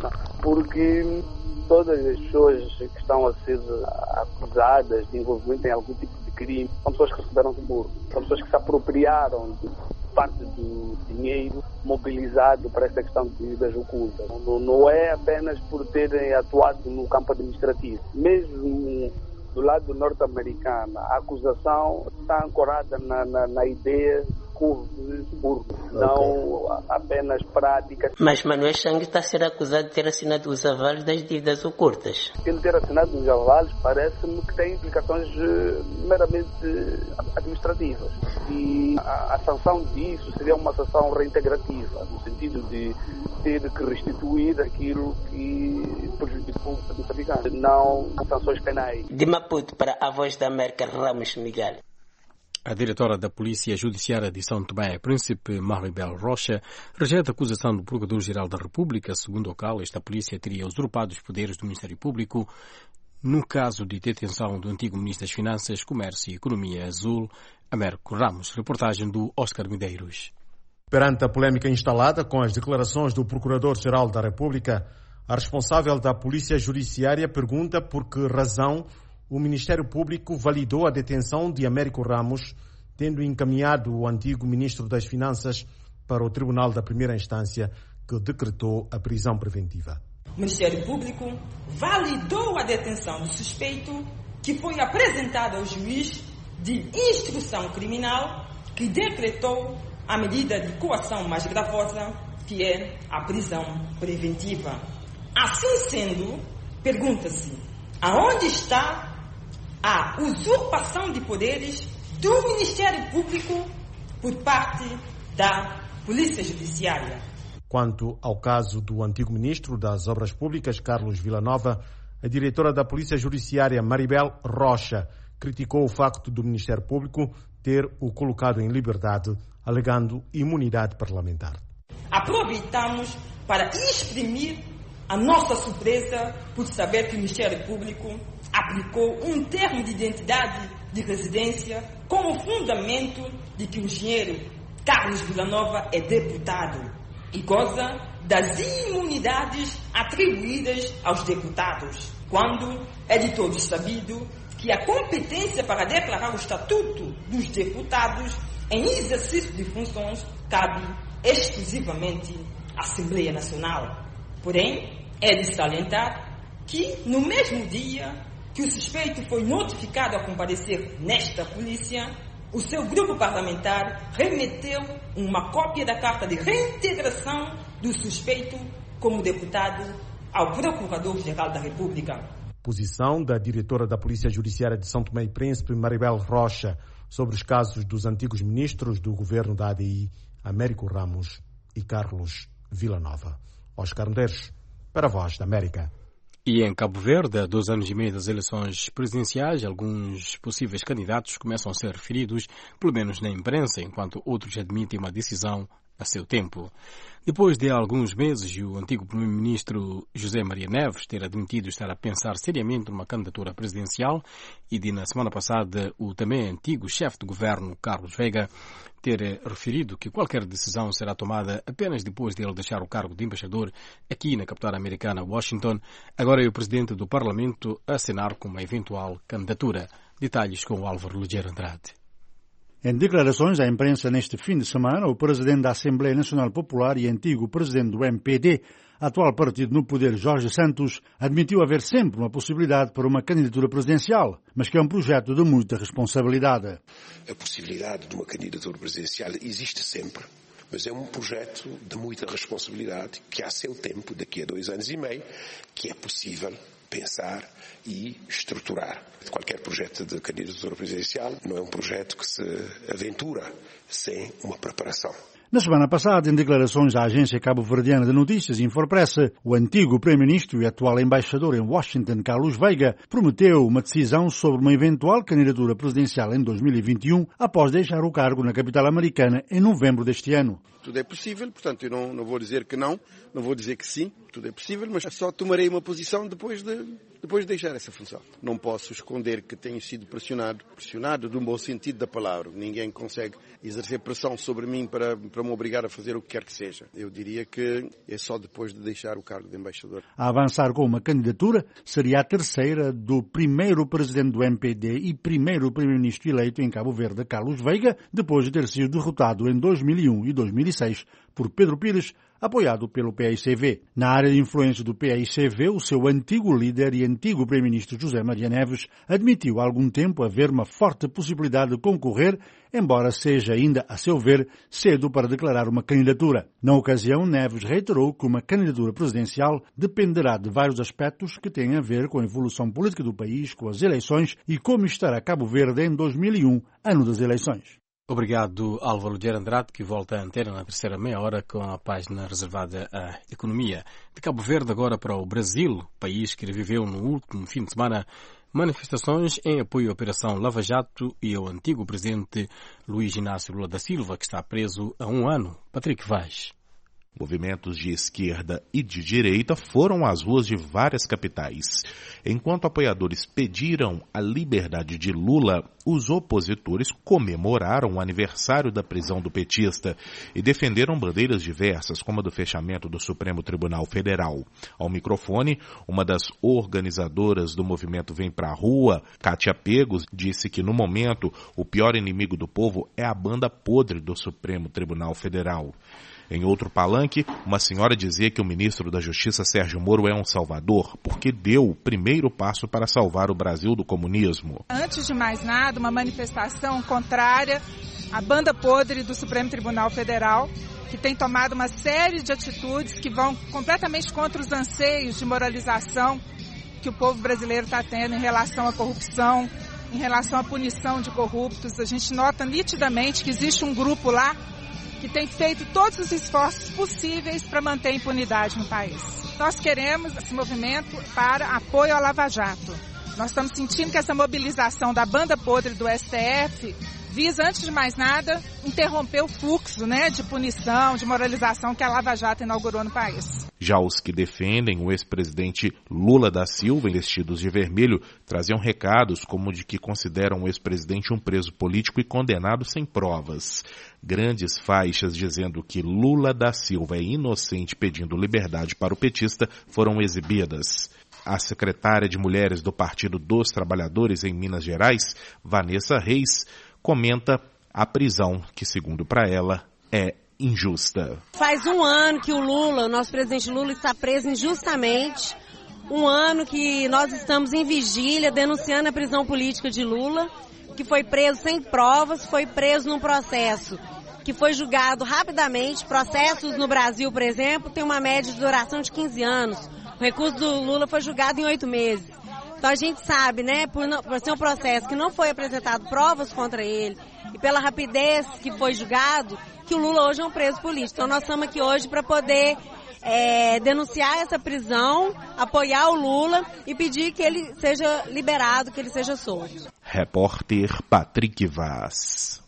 porque todas as pessoas que estão a ser acusadas de envolvimento em algum tipo de crime são pessoas que receberam suborno, são pessoas que se apropriaram de parte do dinheiro mobilizado para esta questão de dívidas ocultas. Não, não é apenas por terem atuado no campo administrativo. Mesmo do lado norte-americano, a acusação está ancorada na, na, na ideia de suborno, não okay. apenas práticas. Mas Manuel Chang está a ser acusado de ter assinado os avalos das dívidas ocultas. Ele ter assinado os avalos parece-me que tem implicações meramente administrativas. E a, a sanção disso seria uma sanção reintegrativa, no sentido de ter que restituir aquilo que prejudicou o moçambicano, não sanções penais. De Maputo para a Voz da América, Ramos Miguel. A diretora da Polícia Judiciária de São Tomé e Príncipe, Maribel Rocha, rejeita a acusação do Procurador-Geral da República, segundo o qual esta polícia teria usurpado os poderes do Ministério Público no caso de detenção do antigo Ministro das Finanças, Comércio e Economia Azul, Américo Ramos. Reportagem do Oscar Medeiros. Perante a polémica instalada com as declarações do Procurador-Geral da República, a responsável da Polícia Judiciária pergunta por que razão o Ministério Público validou a detenção de Américo Ramos, tendo encaminhado o antigo Ministro das Finanças para o Tribunal da Primeira Instância, que decretou a prisão preventiva. O Ministério Público validou a detenção do suspeito, que foi apresentado ao juiz de instrução criminal, que decretou a medida de coação mais gravosa, que é a prisão preventiva. Assim sendo, pergunta-se, aonde está a usurpação de poderes do Ministério Público por parte da Polícia Judiciária? Quanto ao caso do antigo Ministro das Obras Públicas, Carlos Villanova, a diretora da Polícia Judiciária, Maribel Rocha, criticou o facto do Ministério Público ter o colocado em liberdade, alegando imunidade parlamentar. Aproveitamos para exprimir a nossa surpresa por saber que o Ministério Público aplicou um termo de identidade de residência com o fundamento de que o engenheiro Carlos Villanova é deputado e goza das imunidades atribuídas aos deputados, quando é de todos sabido que a competência para declarar o estatuto dos deputados em exercício de funções cabe exclusivamente à Assembleia Nacional. Porém, é de salientar que, no mesmo dia que o suspeito foi notificado a comparecer nesta polícia, o seu grupo parlamentar remeteu uma cópia da carta de reintegração do suspeito como deputado ao Procurador-Geral da República. Posição da diretora da Polícia Judiciária de São Tomé e Príncipe, Maribel Rocha, sobre os casos dos antigos ministros do governo da A D I, Américo Ramos e Carlos Villanova. Oscar Medeiros, para a Voz da América. E em Cabo Verde, há dois anos e meio das eleições presidenciais, alguns possíveis candidatos começam a ser referidos, pelo menos na imprensa, enquanto outros admitem uma decisão a seu tempo. Depois de alguns meses, o antigo primeiro-ministro José Maria Neves ter admitido estar a pensar seriamente numa candidatura presidencial e de, na semana passada, o também antigo chefe de governo, Carlos Veiga, ter referido que qualquer decisão será tomada apenas depois de ele deixar o cargo de embaixador aqui na capital americana, Washington, agora é o presidente do Parlamento a assinar com uma eventual candidatura. Detalhes com o Álvaro Ligeiro Andrade. Em declarações à imprensa neste fim de semana, o presidente da Assembleia Nacional Popular e antigo presidente do M P D, atual partido no poder, Jorge Santos, admitiu haver sempre uma possibilidade para uma candidatura presidencial, mas que é um projeto de muita responsabilidade. A possibilidade de uma candidatura presidencial existe sempre, mas é um projeto de muita responsabilidade que, a seu tempo, daqui a dois anos e meio, que é possível pensar e estruturar. Qualquer projeto de candidatura presidencial não é um projeto que se aventura sem uma preparação. Na semana passada, em declarações à agência cabo-verdiana de notícias Infopress, o antigo primeiro-ministro e atual embaixador em Washington, Carlos Veiga, prometeu uma decisão sobre uma eventual candidatura presidencial em dois mil e vinte e um, após deixar o cargo na capital americana em novembro deste ano. Tudo é possível, portanto eu não, não vou dizer que não, não vou dizer que sim, tudo é possível, mas só tomarei uma posição depois de, depois de deixar essa função. Não posso esconder que tenho sido pressionado, pressionado no bom sentido da palavra. Ninguém consegue exercer pressão sobre mim para, para me obrigar a fazer o que quer que seja. Eu diria que é só depois de deixar o cargo de embaixador. A avançar com uma candidatura seria a terceira do primeiro presidente do M P D e primeiro primeiro-ministro eleito em Cabo Verde, Carlos Veiga, depois de ter sido derrotado em dois mil e um e dois mil e seis por Pedro Pires, apoiado pelo P I C V. Na área de influência do P I C V, o seu antigo líder e antigo primeiro-ministro José Maria Neves admitiu há algum tempo haver uma forte possibilidade de concorrer, embora seja ainda, a seu ver, cedo para declarar uma candidatura. Na ocasião, Neves reiterou que uma candidatura presidencial dependerá de vários aspectos que têm a ver com a evolução política do país, com as eleições e como estará Cabo Verde em dois mil e um, ano das eleições. Obrigado, Álvaro Dier Andrade, que volta à antena na terceira meia hora com a página reservada à economia. De Cabo Verde agora para o Brasil, país que reviveu no último fim de semana manifestações em apoio à Operação Lava Jato e ao antigo presidente Luiz Inácio Lula da Silva, que está preso há um ano. Patrick Vaz. Movimentos de esquerda e de direita foram às ruas de várias capitais. Enquanto apoiadores pediram a liberdade de Lula, os opositores comemoraram o aniversário da prisão do petista e defenderam bandeiras diversas, como a do fechamento do Supremo Tribunal Federal. Ao microfone, uma das organizadoras do movimento Vem Pra Rua, Kátia Pegos, disse que no momento o pior inimigo do povo é a banda podre do Supremo Tribunal Federal. Em outro palanque, uma senhora dizia que o ministro da Justiça, Sérgio Moro, é um salvador, porque deu o primeiro passo para salvar o Brasil do comunismo. Antes de mais nada, uma manifestação contrária à banda podre do Supremo Tribunal Federal, que tem tomado uma série de atitudes que vão completamente contra os anseios de moralização que o povo brasileiro está tendo em relação à corrupção, em relação à punição de corruptos. A gente nota nitidamente que existe um grupo lá que tem feito todos os esforços possíveis para manter a impunidade no país. Nós queremos esse movimento para apoio à Lava Jato. Nós estamos sentindo que essa mobilização da banda podre do S T F visa, antes de mais nada, interromper o fluxo, né, de punição, de moralização que a Lava Jato inaugurou no país. Já os que defendem o ex-presidente Lula da Silva, vestidos de vermelho, traziam recados como de que consideram o ex-presidente um preso político e condenado sem provas. Grandes faixas dizendo que Lula da Silva é inocente pedindo liberdade para o petista foram exibidas. A secretária de Mulheres do Partido dos Trabalhadores em Minas Gerais, Vanessa Reis, comenta a prisão que, segundo para ela, é injusta. Faz um ano que o Lula, o nosso presidente Lula, está preso injustamente. Um ano que nós estamos em vigília denunciando a prisão política de Lula, que foi preso sem provas, foi preso num processo que foi julgado rapidamente. Processos no Brasil, por exemplo, tem uma média de duração de quinze anos. O recurso do Lula foi julgado em oito meses. Então a gente sabe, né, por, não, por ser um processo que não foi apresentado provas contra ele e pela rapidez que foi julgado, que o Lula hoje é um preso político. Então nós estamos aqui hoje para poder é, denunciar essa prisão, apoiar o Lula e pedir que ele seja liberado, que ele seja solto. Repórter Patrick Vaz.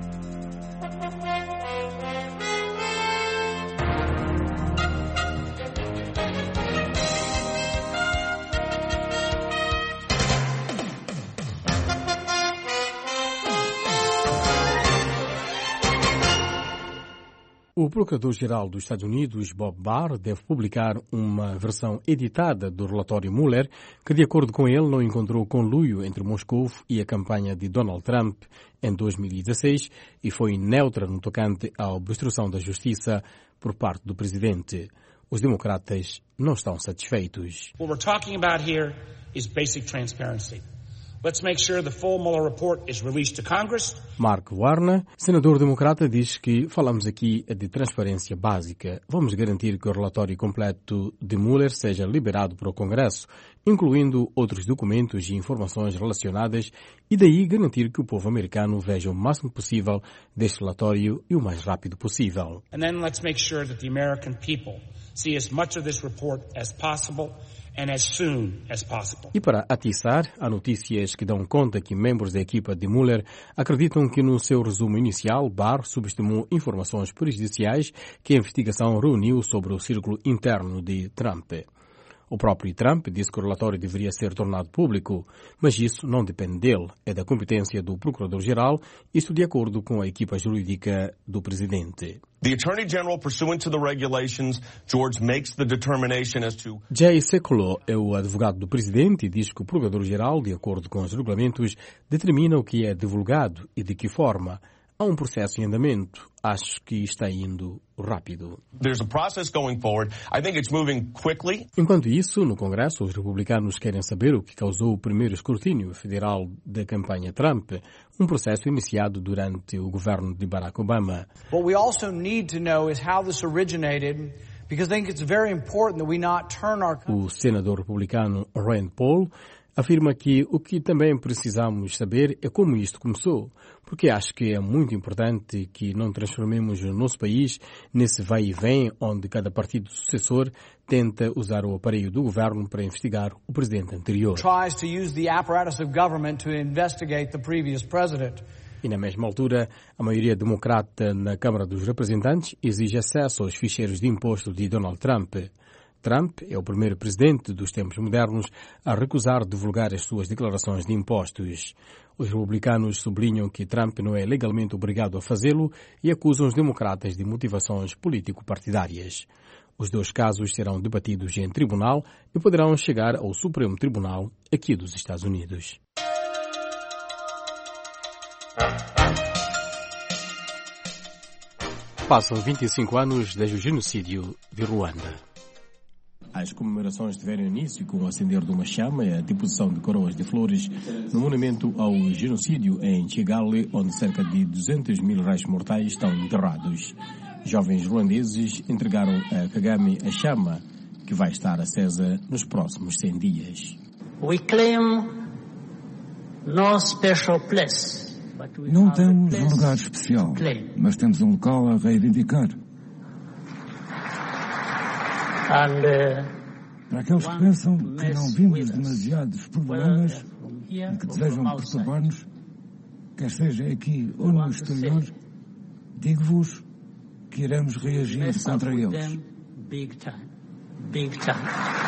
O Procurador-Geral dos Estados Unidos, Bob Barr, deve publicar uma versão editada do relatório Mueller, que, de acordo com ele, não encontrou conluio entre Moscou e a campanha de Donald Trump em dois mil e dezesseis e foi neutra no tocante à obstrução da justiça por parte do presidente. Os democratas não estão satisfeitos. What we're talking about here is basic transparency. Let's make sure the full Mueller report is released to Congress. Mark Warner, senador democrata, diz que falamos aqui de transparência básica. Vamos garantir que o relatório completo de Mueller seja liberado para o Congresso, incluindo outros documentos e informações relacionadas, e daí garantir que o povo americano veja o máximo possível deste relatório e o mais rápido possível. And then let's make sure that the American people see as much of this report as possible and as soon as possible. E para atiçar, há notícias que dão conta que membros da equipa de Mueller acreditam que no seu resumo inicial, Barr subestimou informações prejudiciais que a investigação reuniu sobre o círculo interno de Trump. O próprio Trump disse que o relatório deveria ser tornado público, mas isso não depende dele, é da competência do Procurador-Geral, isto de acordo com a equipa jurídica do Presidente. The Attorney General, pursuant to the regulations, George makes the determination as to... Jay Sekulow é o advogado do Presidente e diz que o Procurador-Geral, de acordo com os regulamentos, determina o que é divulgado e de que forma. Há um processo em andamento. Acho que está indo rápido. There's a process going forward. I think it's moving quickly. Enquanto isso, no Congresso, os republicanos querem saber o que causou o primeiro escrutínio federal da campanha Trump, um processo iniciado durante o governo de Barack Obama. What we also need to know is how this originated, because I think it's very important that we not turn our... O senador republicano Rand Paul afirma que o que também precisamos saber é como isto começou, porque acho que é muito importante que não transformemos o nosso país nesse vai e vem onde cada partido sucessor tenta usar o aparelho do governo para investigar o presidente anterior. Tries to use the apparatus of government to investigate the previous president. E na mesma altura, a maioria democrata na Câmara dos Representantes exige acesso aos ficheiros de imposto de Donald Trump. Trump é o primeiro presidente dos tempos modernos a recusar divulgar as suas declarações de impostos. Os republicanos sublinham que Trump não é legalmente obrigado a fazê-lo e acusam os democratas de motivações político-partidárias. Os dois casos serão debatidos em tribunal e poderão chegar ao Supremo Tribunal aqui dos Estados Unidos. Passam vinte e cinco anos desde o genocídio de Ruanda. As comemorações tiveram início com o acender de uma chama e a deposição de coroas de flores no monumento ao genocídio em Kigali, onde cerca de duzentos mil réis mortais estão enterrados. Jovens ruandeses entregaram a Kagame a chama, que vai estar acesa nos próximos cem dias. We claim no special place. Não temos um lugar especial, mas temos um local a reivindicar. And, uh, Para aqueles que pensam que não vimos demasiados problemas e que desejam perturbar-nos, quer seja aqui ou no exterior, digo-vos que iremos reagir contra eles. Big time. Big time.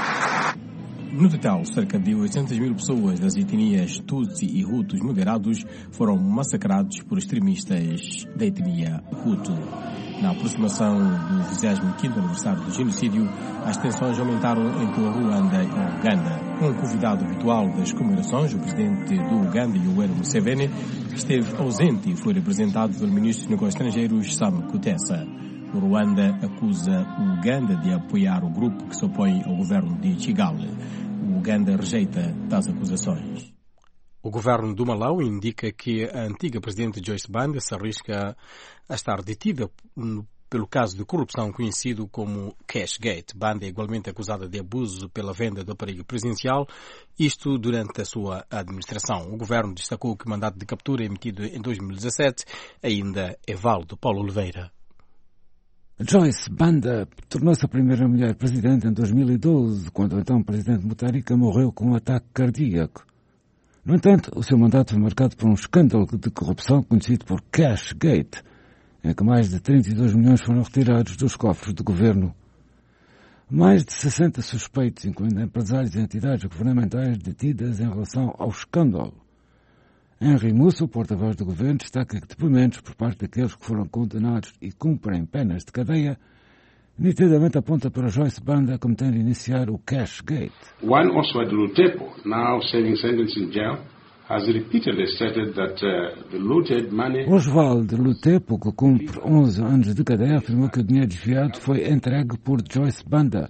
No total, cerca de oitocentas mil pessoas das etnias Tutsi e Hutus moderados foram massacrados por extremistas da etnia Hutu. Na aproximação do vigésimo quinto aniversário do genocídio, as tensões aumentaram entre o Ruanda e o Uganda. Um convidado habitual das comemorações, o presidente do Uganda, Yoweri Museveni, esteve ausente e foi representado pelo ministro dos Negócios Estrangeiros, Sam Kutesa. O Ruanda acusa o Uganda de apoiar o grupo que se opõe ao governo de Kigali. O Uganda rejeita tais acusações. O governo do Malau indica que a antiga presidente Joyce Banda se arrisca a estar detida pelo caso de corrupção conhecido como Cashgate. Banda é igualmente acusada de abuso pela venda do aparelho presidencial, isto durante a sua administração. O governo destacou que o mandato de captura emitido em dois mil e dezassete ainda é válido. Paulo Oliveira. Joyce Banda tornou-se a primeira mulher presidente em dois mil e doze, quando o então presidente Mutharika morreu com um ataque cardíaco. No entanto, o seu mandato foi marcado por um escândalo de corrupção conhecido por Cashgate, em que mais de trinta e dois milhões foram retirados dos cofres do governo. Mais de sessenta suspeitos, incluindo empresários e entidades governamentais detidas em relação ao escândalo. Henry Musso, porta-voz do governo, destaca que depoimentos por parte daqueles que foram condenados e cumprem penas de cadeia nitidamente aponta para Joyce Banda como tendo iniciado o Cashgate. One Oswald Lutepo, now serving sentence in jail, has repeatedly stated that uh, the looted money... Oswald Lutepo, que cumpre onze anos de cadeia, afirmou que o dinheiro desviado foi entregue por Joyce Banda,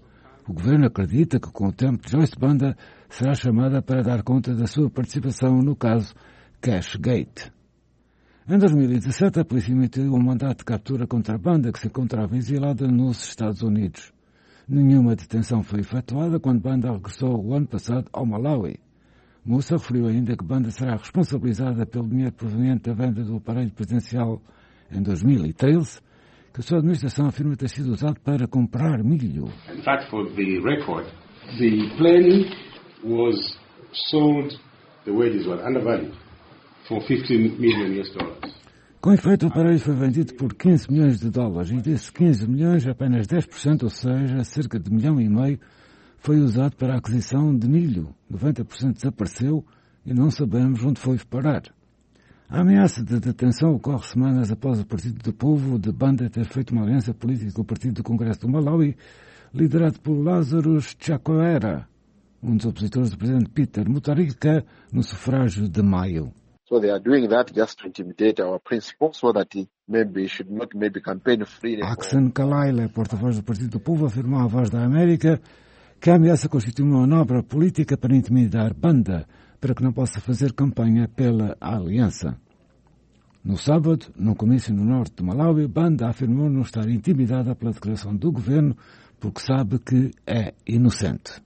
O governo acredita que, com o tempo, Joyce Banda será chamada para dar conta da sua participação no caso Cashgate. Em dois mil e dezassete, a polícia emitiu um mandato de captura contra a Banda, que se encontrava exilada nos Estados Unidos. Nenhuma detenção foi efetuada quando Banda regressou o ano passado ao Malawi. Moussa referiu ainda que Banda será responsabilizada pelo dinheiro proveniente da venda do aparelho presidencial em dois mil e treze, que a sua administração afirma ter sido usado para comprar milho. In fact, for the record, the plane was sold the way it was undervalued for fifteen million U S dollars. Com efeito, o aparelho foi vendido por quinze milhões de dólares e desses quinze milhões, apenas dez por cento, ou seja, cerca de um milhão e meio, foi usado para a aquisição de milho. noventa por cento desapareceu e não sabemos onde foi parar. A ameaça de detenção ocorre semanas após o Partido do Povo de Banda ter feito uma aliança política com o Partido do Congresso do Malawi, liderado por Lazarus Chakwera, um dos opositores do presidente Peter Mutharika, no sufrágio de maio. So they are doing that just to intimidate our principal so that he maybe should not maybe campaign freely. Axen Kalaila, porta-voz do Partido do Povo, afirmou à Voz da América que a ameaça constitui uma manobra política para intimidar Banda, para que não possa fazer campanha pela aliança. No sábado, num comício no norte de Malawi, Banda afirmou não estar intimidada pela declaração do governo porque sabe que é inocente.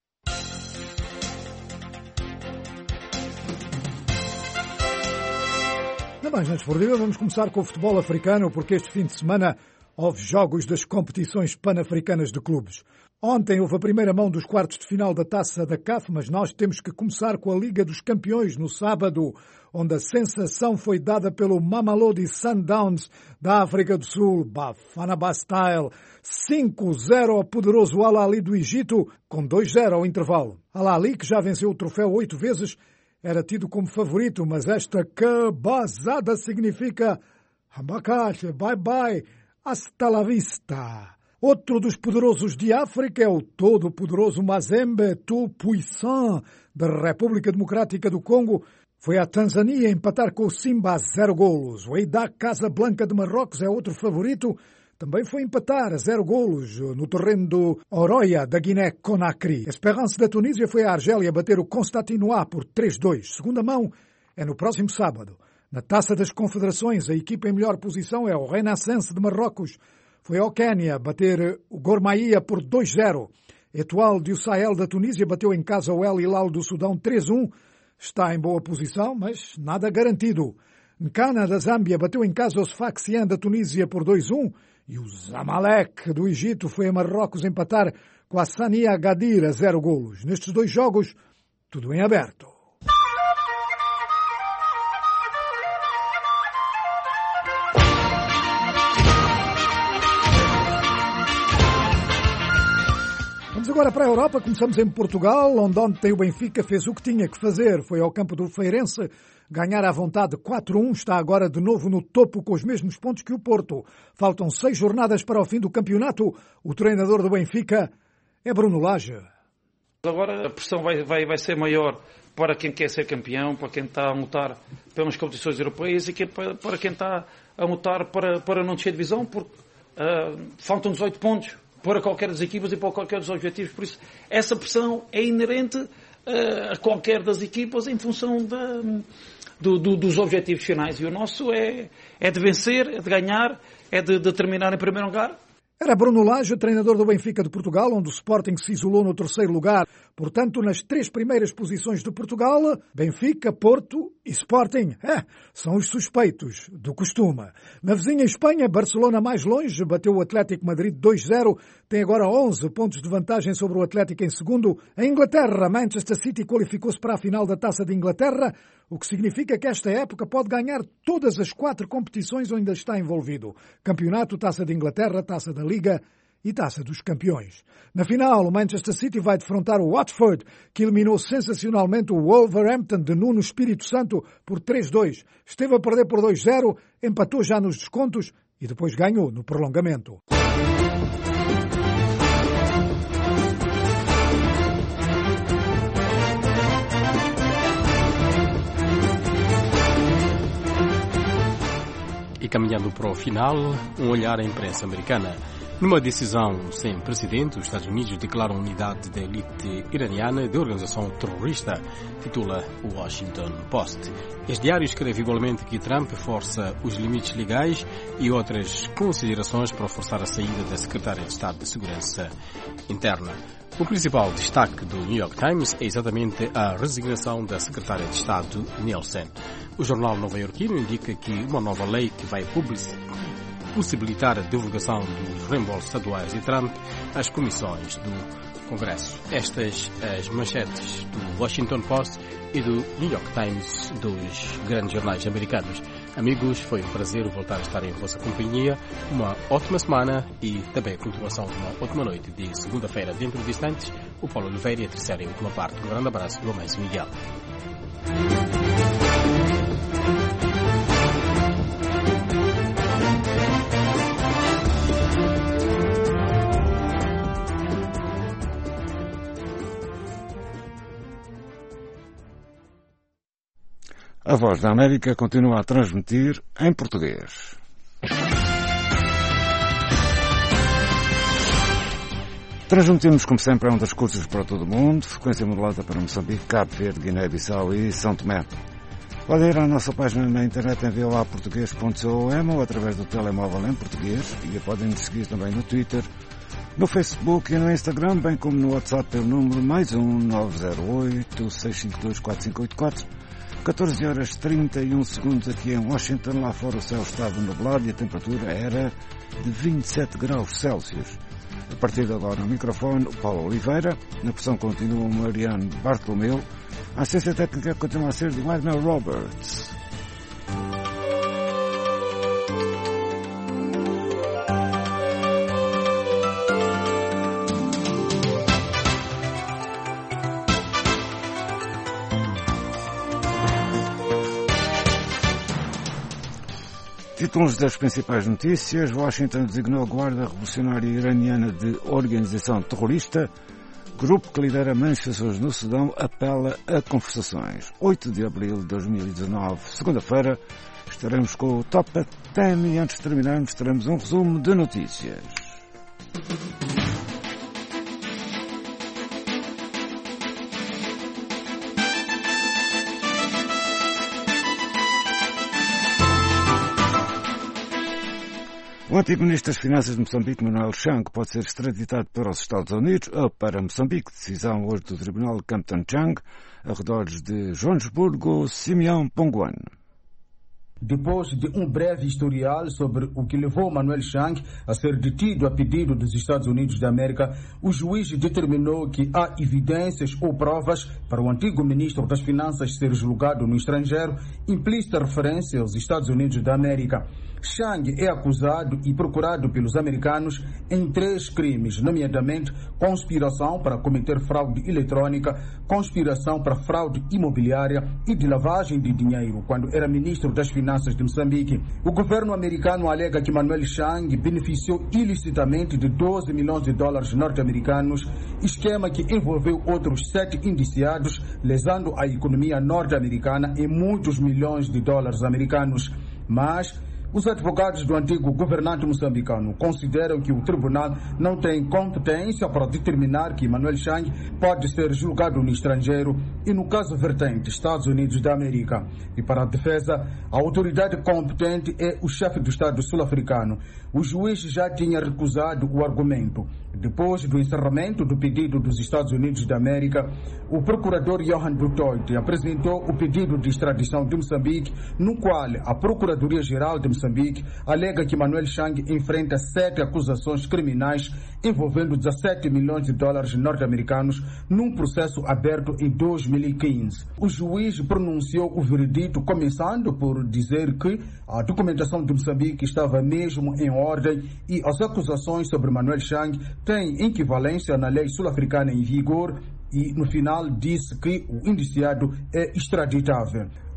Na mais desportiva, vamos começar com o futebol africano, porque este fim de semana houve jogos das competições pan-africanas de clubes. Ontem houve a primeira mão dos quartos de final da Taça da C A F, mas nós temos que começar com a Liga dos Campeões no sábado, onde a sensação foi dada pelo Mamelodi Sundowns da África do Sul, Bafana Bastille, cinco zero ao poderoso Al Ahly do Egito, com dois zero ao intervalo. Al Ahly, que já venceu o troféu oito vezes, era tido como favorito, mas esta cabazada significa abacate, bye bye, hasta la vista. Outro dos poderosos de África é o todo-poderoso Mazembe Tout-Puissant da República Democrática do Congo. Foi à Tanzânia empatar com o Simba a zero golos. O Wydad Casablanca de Marrocos é outro favorito. Também foi empatar a zero golos no terreno do Oroya da Guiné-Conakry. A Esperance da Tunísia foi à Argélia bater o Constantinois por três dois. Segunda mão é no próximo sábado. Na Taça das Confederações, a equipa em melhor posição é o Renaissance de Marrocos. Foi ao Quénia bater o Gormaia por dois zero. Etoile do Sahel da Tunísia bateu em casa o El Hilal do Sudão três um. Está em boa posição, mas nada garantido. Nkana da Zâmbia bateu em casa o Sfaxien da Tunísia por dois um. E o Zamalek do Egito foi a Marrocos empatar com a Sania Agadir a zero golos. Nestes dois jogos, tudo em aberto. Vamos agora para a Europa. Começamos em Portugal, onde ontem o Benfica fez o que tinha que fazer. Foi ao campo do Feirense ganhar à vontade quatro a um. Está agora de novo no topo com os mesmos pontos que o Porto. Faltam seis jornadas para o fim do campeonato. O treinador do Benfica é Bruno Lage. Agora a pressão vai, vai, vai ser maior para quem quer ser campeão, para quem está a lutar pelas competições europeias e que, para, para quem está a lutar para, para não descer divisão, porque uh, faltam dezoito pontos para qualquer das equipas e para qualquer dos objetivos. Por isso, essa pressão é inerente uh, a qualquer das equipas em função da, do, do, dos objetivos finais. E o nosso é, é de vencer, é de ganhar, é de, de terminar em primeiro lugar. Era Bruno Lage, treinador do Benfica de Portugal, onde o Sporting se isolou no terceiro lugar. Portanto, nas três primeiras posições de Portugal, Benfica, Porto e Sporting, é, são os suspeitos do costume. Na vizinha Espanha, Barcelona mais longe, bateu o Atlético Madrid dois zero, tem agora onze pontos de vantagem sobre o Atlético em segundo. Em Inglaterra, Manchester City qualificou-se para a final da Taça de Inglaterra, o que significa que esta época pode ganhar todas as quatro competições onde está envolvido. Campeonato, Taça de Inglaterra, Taça da Liga e Taça dos Campeões. Na final, o Manchester City vai defrontar o Watford, que eliminou sensacionalmente o Wolverhampton de Nuno Espírito Santo por três dois. Esteve a perder por dois zero, empatou já nos descontos e depois ganhou no prolongamento. E caminhando para o final, um olhar à imprensa americana. Numa decisão sem precedente, os Estados Unidos declaram unidade da elite iraniana de organização terrorista, titula o Washington Post. Este diário escreve igualmente que Trump força os limites legais e outras considerações para forçar a saída da secretária de Estado de Segurança Interna. O principal destaque do New York Times é exatamente a resignação da secretária de Estado, Nielsen. O jornal nova-iorquino indica que uma nova lei que vai possibilitar a divulgação dos reembolsos estaduais de Trump às comissões do Congresso. Estas as manchetes do Washington Post e do New York Times, dos grandes jornais americanos. Amigos, foi um prazer voltar a estar em vossa companhia. Uma ótima semana e também a continuação de uma ótima noite de segunda-feira. Dentro de instantes, o Paulo Oliveira e a terceira e última parte. Um grande abraço do Amém Miguel. A Voz da América continua a transmitir em português. Transmitimos, como sempre, a ondas curtas para todo o mundo, frequência modulada para Moçambique, Cabo Verde, Guiné-Bissau e São Tomé. Podem ir à nossa página na internet em v o a português ponto com ou através do telemóvel em português e podem nos seguir também no Twitter, no Facebook e no Instagram, bem como no WhatsApp pelo número mais um nove zero oito, seis cinco dois, quatro cinco oito quatro. catorze horas e trinta e um segundos aqui em Washington. Lá fora o céu estava nublado e a temperatura era de vinte e sete graus Celsius. A partir de agora, no microfone, o Paulo Oliveira. Na pressão continua o Mariano Bartolomeu. A assistência técnica continua a ser de Wagner Roberts. Títulos das principais notícias. Washington designou a Guarda Revolucionária Iraniana de organização terrorista. Grupo que lidera manifestações no Sudão apela a conversações. oito de abril de dois mil e dezanove, segunda-feira, estaremos com o Top dez e antes de terminarmos teremos um resumo de notícias. O antigo Ministro das Finanças de Moçambique, Manuel Chang, pode ser extraditado para os Estados Unidos ou para Moçambique. Decisão hoje do Tribunal de Campton Chang, arredores de Joanesburgo, Simeão Ponguan. Depois de um breve historial sobre o que levou Manuel Chang a ser detido a pedido dos Estados Unidos da América, o juiz determinou que há evidências ou provas para o antigo ministro das Finanças ser julgado no estrangeiro, implícita referência aos Estados Unidos da América. Chang é acusado e procurado pelos americanos em três crimes, nomeadamente conspiração para cometer fraude eletrônica, conspiração para fraude imobiliária e de lavagem de dinheiro, quando era ministro das Finanças de Moçambique. O governo americano alega que Manuel Chang beneficiou ilicitamente de doze milhões de dólares norte-americanos, esquema que envolveu outros sete indiciados, lesando a economia norte-americana em muitos milhões de dólares americanos. Mas os advogados do antigo governante moçambicano consideram que o tribunal não tem competência para determinar que Manuel Chang pode ser julgado no estrangeiro e, no caso vertente, Estados Unidos da América. E para a defesa, a autoridade competente é o chefe do Estado sul-africano. O juiz já tinha recusado o argumento. Depois do encerramento do pedido dos Estados Unidos da América, o procurador Johan Dutoit apresentou o pedido de extradição de Moçambique, no qual a Procuradoria-Geral de Moçambique alega que Manuel Chang enfrenta sete acusações criminais envolvendo dezassete milhões de dólares norte-americanos num processo aberto em dois mil e quinze. O juiz pronunciou o veredito começando por dizer que a documentação de Moçambique estava mesmo em ordem e as acusações sobre Manuel Chang têm equivalência na lei sul-africana em vigor e, no final, disse que o indiciado é extraditável.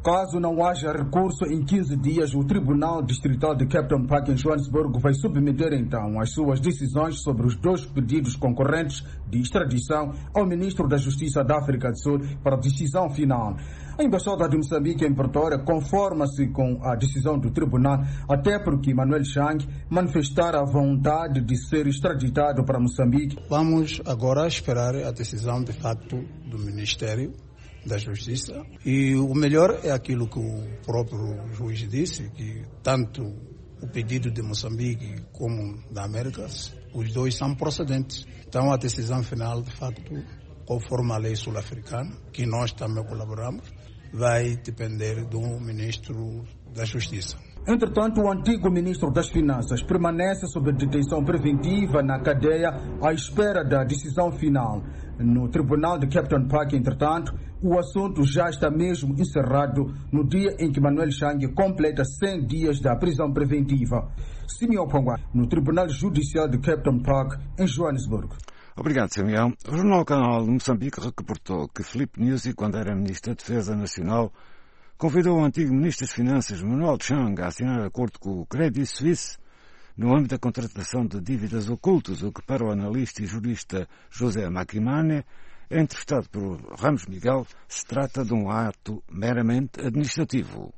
Caso não haja recurso, em quinze dias, o Tribunal Distrital de Captain Park em Joanesburgo vai submeter então as suas decisões sobre os dois pedidos concorrentes de extradição ao Ministro da Justiça da África do Sul para decisão final. A Embaixada de Moçambique em Pretória conforma-se com a decisão do tribunal, até porque Manuel Chang manifestara a vontade de ser extraditado para Moçambique. Vamos agora esperar a decisão de facto do Ministério da Justiça, e o melhor é aquilo que o próprio juiz disse, que tanto o pedido de Moçambique como da América, os dois são procedentes. Então a decisão final, de facto, conforme a lei sul-africana, que nós também colaboramos, vai depender do Ministro da Justiça. Entretanto, o antigo Ministro das Finanças permanece sob detenção preventiva na cadeia à espera da decisão final. No Tribunal de Captain Park, entretanto, o assunto já está mesmo encerrado no dia em que Manuel Chang completa cem dias da prisão preventiva. Simeão Pongua, no Tribunal Judicial de Captain Park, em Joanesburgo. Obrigado, Simeão. O Jornal Canal de Moçambique reportou que Filipe Nyusi, quando era Ministro da Defesa Nacional, convidou o antigo Ministro das Finanças, Manuel Chang, a assinar acordo com o Credit Suisse no âmbito da contratação de dívidas ocultas, o que para o analista e jurista José Maquimane, entrevistado por Ramos Miguel, se trata de um ato meramente administrativo.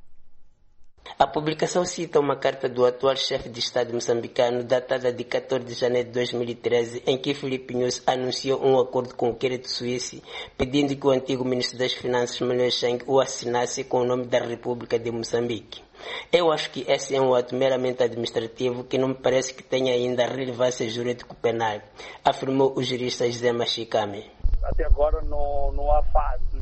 A publicação cita uma carta do atual chefe de Estado moçambicano, datada de quatorze de janeiro de dois mil e treze, em que Filipe Nyusi anunciou um acordo com o Credit Suisse, pedindo que o antigo Ministro das Finanças, Manuel Chang, o assinasse com o nome da República de Moçambique. Eu acho que esse é um ato meramente administrativo que não me parece que tenha ainda relevância jurídico-penal, afirmou o jurista José Machicame. Até agora não, não há fatos,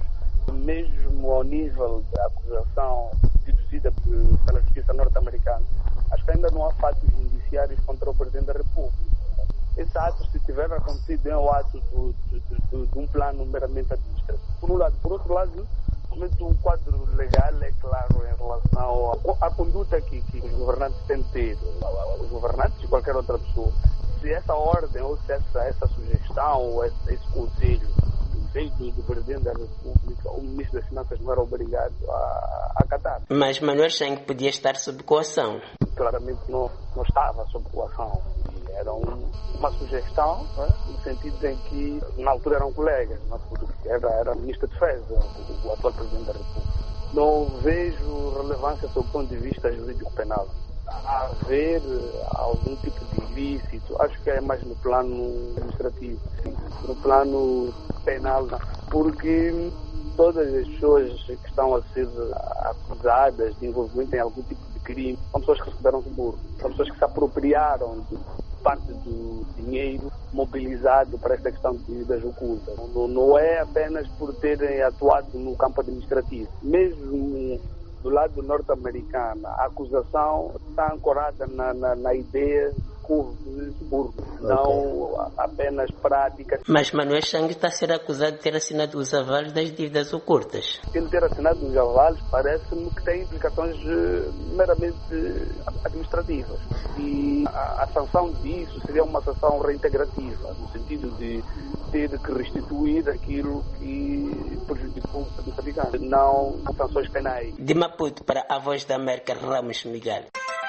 mesmo ao nível da acusação deduzida pela justiça norte-americana. Acho que ainda não há fatos indiciários contra o Presidente da República. Esse ato, se tiver acontecido, é um ato do, do, do, de um plano meramente administrativo. Por um lado. Por outro lado, o quadro legal é claro em relação à conduta que, que os governantes têm tido, os governantes e qualquer outra pessoa. Se essa ordem ou se essa, essa sugestão ou esse, esse conselho veio do, do Presidente da República, o Ministro das Finanças não era obrigado a, a acatar. Mas Manuel Chang podia estar sob coação. Claramente não, não estava sob coação. Era um, uma sugestão, né, no sentido em que na altura eram colegas, né, porque era, era Ministro da Defesa, o, o atual Presidente da República. Não vejo relevância sob o ponto de vista jurídico-penal. A haver algum tipo de ilícito, acho que é mais no plano administrativo, no plano penal, não. Porque todas as pessoas que estão a ser acusadas de envolvimento em algum tipo de crime são pessoas que receberam suborno, são pessoas que se apropriaram de parte do dinheiro mobilizado para esta questão de dívidas ocultas. Não, não é apenas por terem atuado no campo administrativo. Mesmo do lado norte-americano, a acusação está ancorada na, na, na ideia de suborno, não apenas práticas. Mas Manuel Chang está a ser acusado de ter assinado os avalos das dívidas ocultas. Ele ter assinado os avalos parece-me que tem implicações meramente administrativas. E a, a sanção disso seria uma sanção reintegrativa, no sentido de ter que restituir aquilo que prejudicou o moçambicano, não sanções penais. De Maputo para a Voz da América, Ramos Miguel.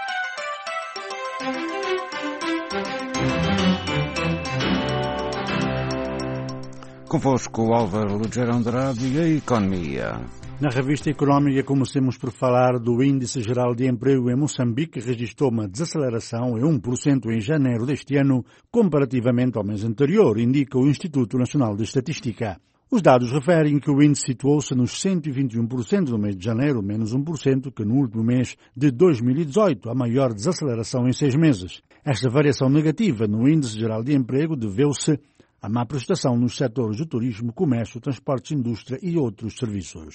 Convosco o Álvaro Lugero Andrade e a Economia. Na revista Económica comecemos por falar do Índice Geral de Emprego em Moçambique, que registrou uma desaceleração em um por cento em janeiro deste ano, comparativamente ao mês anterior, indica o Instituto Nacional de Estatística. Os dados referem que o índice situou-se nos cento e vinte e um por cento no mês de janeiro, menos um por cento que no último mês de dois mil e dezoito, a maior desaceleração em seis meses. Esta variação negativa no Índice Geral de Emprego deveu-se a má prestação nos setores do turismo, comércio, transportes, indústria e outros serviços.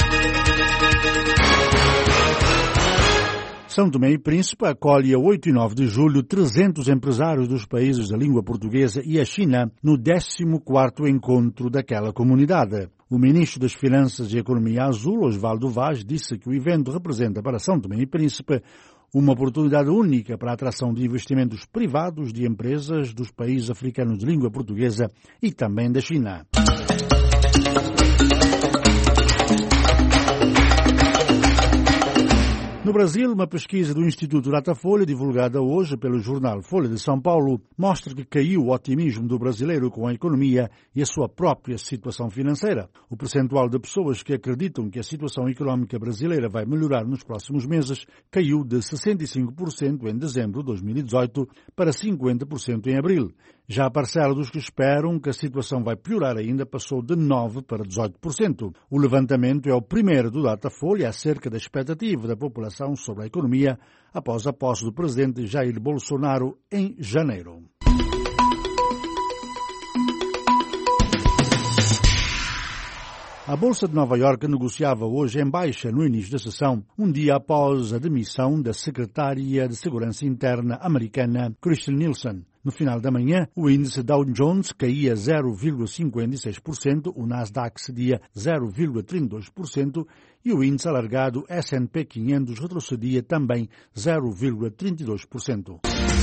São Tomé e Príncipe acolhe a oito e nove de julho trezentos empresários dos países da língua portuguesa e a China no décimo quarto encontro daquela comunidade. O ministro das Finanças e Economia Azul, Osvaldo Vaz, disse que o evento representa para São Tomé e Príncipe uma oportunidade única para a atração de investimentos privados de empresas dos países africanos de língua portuguesa e também da China. No Brasil, uma pesquisa do Instituto Datafolha, divulgada hoje pelo jornal Folha de São Paulo, mostra que caiu o otimismo do brasileiro com a economia e a sua própria situação financeira. O percentual de pessoas que acreditam que a situação económica brasileira vai melhorar nos próximos meses caiu de sessenta e cinco por cento em dezembro de dois mil e dezoito para cinquenta por cento em abril. Já a parcela dos que esperam que a situação vai piorar ainda passou de nove por cento para dezoito por cento. O levantamento é o primeiro do Datafolha acerca da expectativa da população sobre a economia após a posse do presidente Jair Bolsonaro em janeiro. A Bolsa de Nova Iorque negociava hoje em baixa no início da sessão, um dia após a demissão da secretária de Segurança Interna americana, Kirstjen Nielsen. No final da manhã, o índice Dow Jones caía zero vírgula cinquenta e seis por cento, o Nasdaq cedia zero vírgula trinta e dois por cento e o índice alargado S and P quinhentos retrocedia também zero vírgula trinta e dois por cento.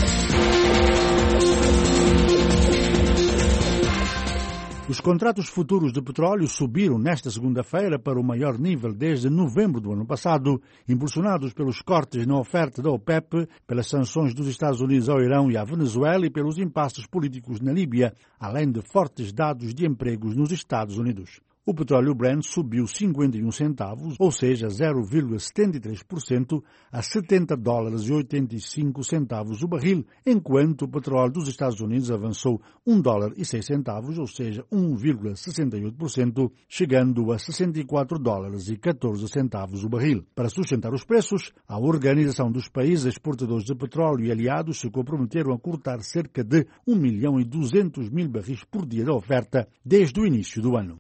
Os contratos futuros de petróleo subiram nesta segunda-feira para o maior nível desde novembro do ano passado, impulsionados pelos cortes na oferta da OPEP, pelas sanções dos Estados Unidos ao Irão e à Venezuela e pelos impasses políticos na Líbia, além de fortes dados de empregos nos Estados Unidos. O petróleo Brent subiu cinquenta e um centavos, ou seja, zero vírgula setenta e três por cento, a setenta dólares e oitenta e cinco centavos o barril, enquanto o petróleo dos Estados Unidos avançou um dólar e seis centavos, ou seja, um vírgula sessenta e oito por cento, chegando a sessenta e quatro dólares e catorze centavos o barril. Para sustentar os preços, a Organização dos Países Exportadores de Petróleo e aliados se comprometeram a cortar cerca de um milhão e duzentos mil barris por dia da oferta desde o início do ano.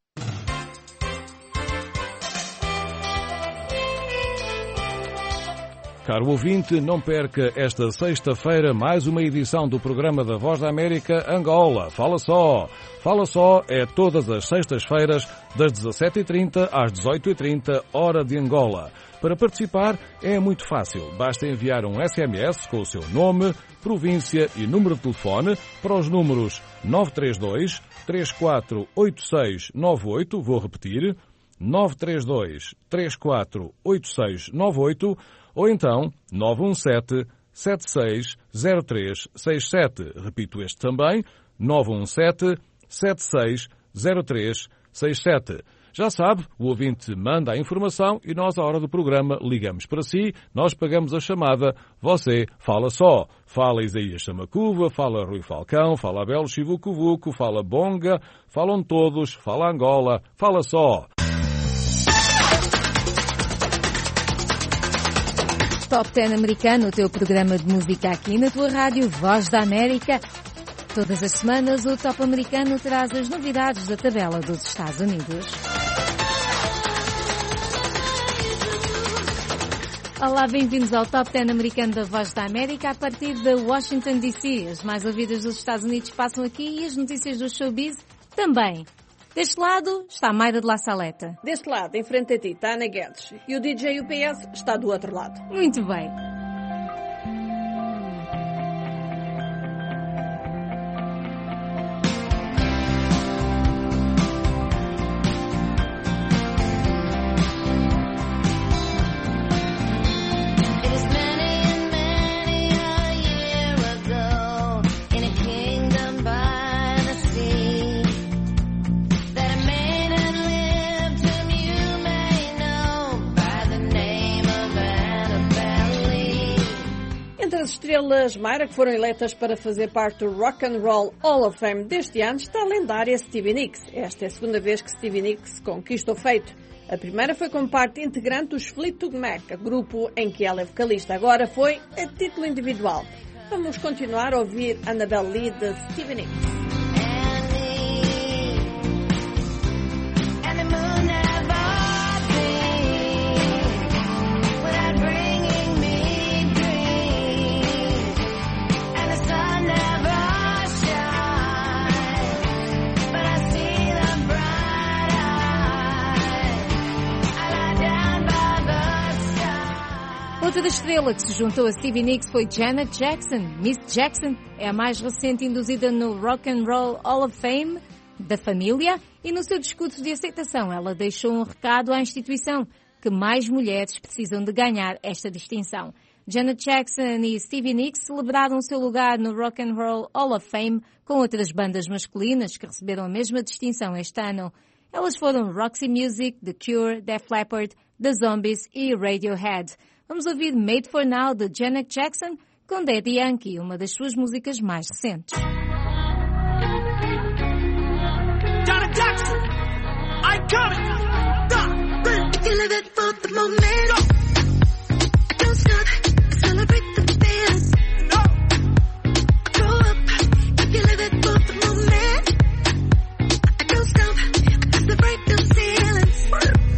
Caro ouvinte, não perca esta sexta-feira mais uma edição do programa da Voz da América Angola. Fala só! Fala só é todas as sextas-feiras das dezassete e trinta às dezoito e trinta, hora de Angola. Para participar é muito fácil. Basta enviar um S M S com o seu nome, província e número de telefone para os números nove três dois, três quatro oito seis nove oito, vou repetir, nove três dois, três quatro oito seis nove oito, ou então nove um sete, sete seis zero três seis sete. Repito este também, nove um sete, sete seis zero três seis sete. Já sabe, o ouvinte manda a informação e nós, à hora do programa, ligamos para si, nós pagamos a chamada, você fala só. Fala Isaías Samacuva, fala Rui Falcão, fala Abel Chivucovuco, fala Bonga, falam todos, fala Angola, fala só. Top dez americano, o teu programa de música aqui na tua rádio Voz da América. Todas as semanas o Top americano traz as novidades da tabela dos Estados Unidos. Olá, bem-vindos ao Top dez americano da Voz da América a partir de Washington, D C. As mais ouvidas dos Estados Unidos passam aqui e as notícias do showbiz também. Deste lado está a Mayra de La Saleta. Deste lado, em frente a ti, está a Ana Guedes. E o D J U P S está do outro lado. Muito bem. Estrelas Mayra que foram eleitas para fazer parte do Rock and Roll Hall of Fame deste ano está a lendária Stevie Nicks. Esta é a segunda vez que Stevie Nicks conquista o feito. A primeira foi como parte integrante dos Fleetwood Mac, grupo em que ela é vocalista. Agora foi a título individual. Vamos continuar a ouvir Annabelle Lee de Stevie Nicks. Outra estrela que se juntou a Stevie Nicks foi Janet Jackson. Miss Jackson é a mais recente induzida no Rock and Roll Hall of Fame da família e no seu discurso de aceitação ela deixou um recado à instituição que mais mulheres precisam de ganhar esta distinção. Janet Jackson e Stevie Nicks celebraram o seu lugar no Rock and Roll Hall of Fame com outras bandas masculinas que receberam a mesma distinção este ano. Elas foram Roxy Music, The Cure, Def Leppard, The Zombies e Radiohead. Vamos ouvir Made for Now de Janet Jackson com Daddy Yankee, uma das suas músicas mais recentes. Janet Jackson, I got it. You live it for the moment. Don't stop, celebrate the feelings. No. Grow up, if you live it for the moment. Don't stop, celebrate the feelings.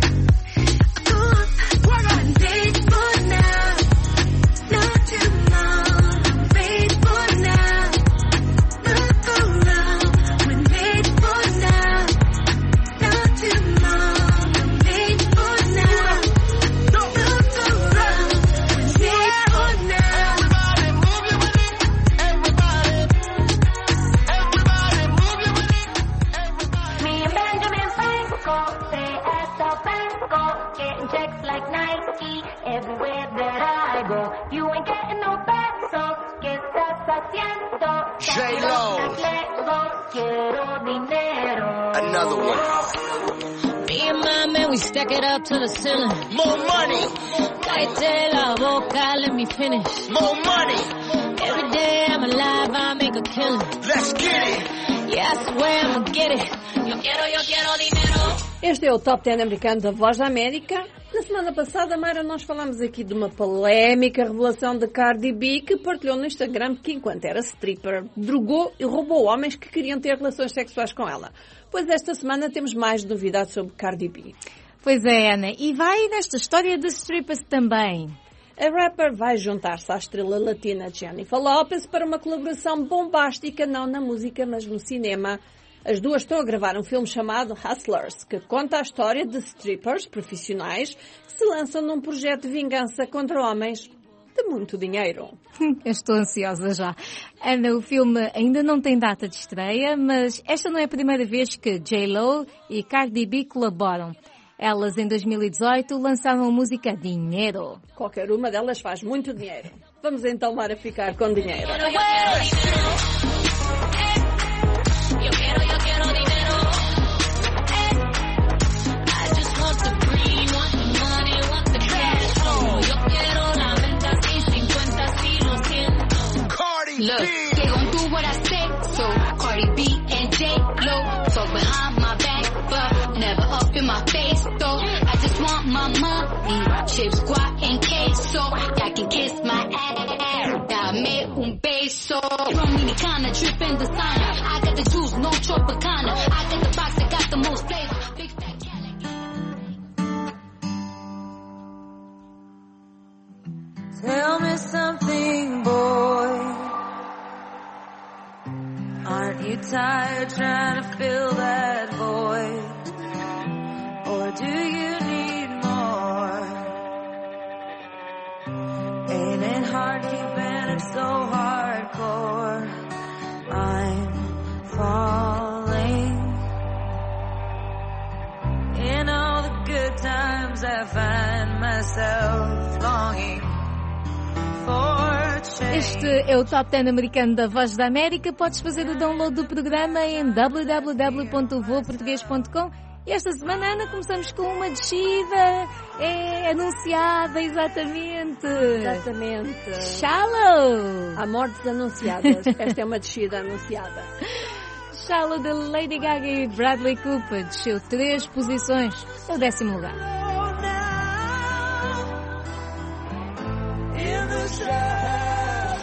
Go up, I'm made for now, not tomorrow. Made for now, look around. We're made for now, not tomorrow. Made for now, look around. We're made for now. Everybody move your body. Everybody, everybody move your body. Me and Benjamin Franco stay at the bank, getting checks like Nike everywhere that I go. You ain't getting no pesos, ¿qué estás haciendo? J-Lo. Quiero dinero. Another one. Me and my man, we stack it up to the ceiling. More money. Cállate la boca, let me finish. More money. Every day I'm alive, I make a killing. Let's get it. Yeah, I swear I'ma get it. Yo quiero, yo quiero dinero. Este é o Top dez americano da Voz da América. Na semana passada, Mayra, nós falámos aqui de uma polémica revelação de Cardi B que partilhou no Instagram que, enquanto era stripper, drogou e roubou homens que queriam ter relações sexuais com ela. Pois esta semana temos mais novidades sobre Cardi B. Pois é, Ana. E vai nesta história de strippers também. A rapper vai juntar-se à estrela latina Jennifer Lopez para uma colaboração bombástica, não na música, mas no cinema. As duas estão a gravar um filme chamado Hustlers, que conta a história de strippers profissionais que se lançam num projeto de vingança contra homens de muito dinheiro. Eu estou ansiosa já. Ana, o filme ainda não tem data de estreia, mas esta não é a primeira vez que J-Lo e Cardi B colaboram. Elas, em dois mil e dezoito, lançaram a música Dinheiro. Qualquer uma delas faz muito dinheiro. Vamos então lá a ficar com dinheiro. Yo quiero, yo quiero dinero. Eh. I just want the green, want the money, want the cash flow. Yo quiero la venta sin cincuenta, si lo siento. Cardi Look, B. they gon' do what I say, so Cardi B and J-Lo talk behind my back, but never up in my face, though. I just want my money, chips, guac, and queso. Y'all can kiss my ass, dame un beso. Dominicana, drippin' designer. I got the juice, no Tropicana. I got the box that got the most flavor. Big fat Cali. Tell me something, boy. Aren't you tired trying to fill that void? Or do you need more? Ain't it hard keeping it so hardcore? I'm falling. In all the good times I find myself longing for change. Este é o Top dez americano da Voz da América. Podes fazer o download do programa em w w w ponto voa português ponto com. E esta semana, Ana, começamos com uma descida. É anunciada, exatamente. Exatamente. Shallow. Há mortes anunciadas. Esta é uma descida anunciada. Shallow de Lady Gaga e Bradley Cooper desceu três posições. É o décimo lugar. In the shadow,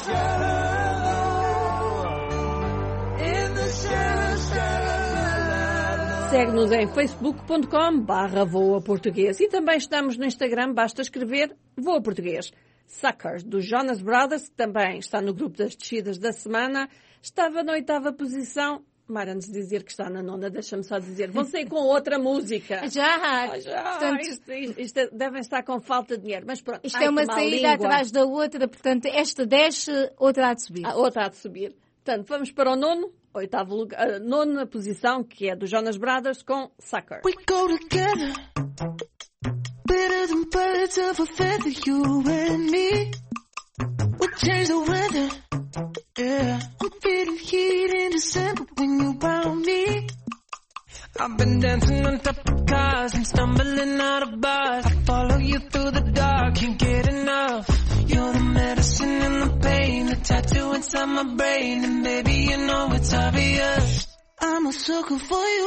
in the shadow, shadow. Segue-nos em facebook ponto com barra voa português e também estamos no Instagram, basta escrever Voa Português. Suckers, do Jonas Brothers, que também está no grupo das descidas da semana, estava na oitava posição. Mara, antes de dizer que está na nona, deixa-me só dizer, vão sair com outra música. Já, ah, já. Portanto, isto, isto, isto devem estar com falta de dinheiro, mas pronto. Isto ai, é uma saída atrás da outra, portanto, esta desce, outra há de subir. A outra há de subir. Portanto, vamos para o nono, oitavo lugar, a nona posição, que é do Jonas Brothers com Sucker. We go together, lighter than birds of a feather. You and me would change the weather. Yeah, I'm feeling heat in December when you found me. I've been dancing on top of cars and stumbling out of bars. I follow you through the dark, can't get enough. You're the medicine and the pain, the tattoo inside my brain. And baby, you know it's obvious, I'm a sucker for you.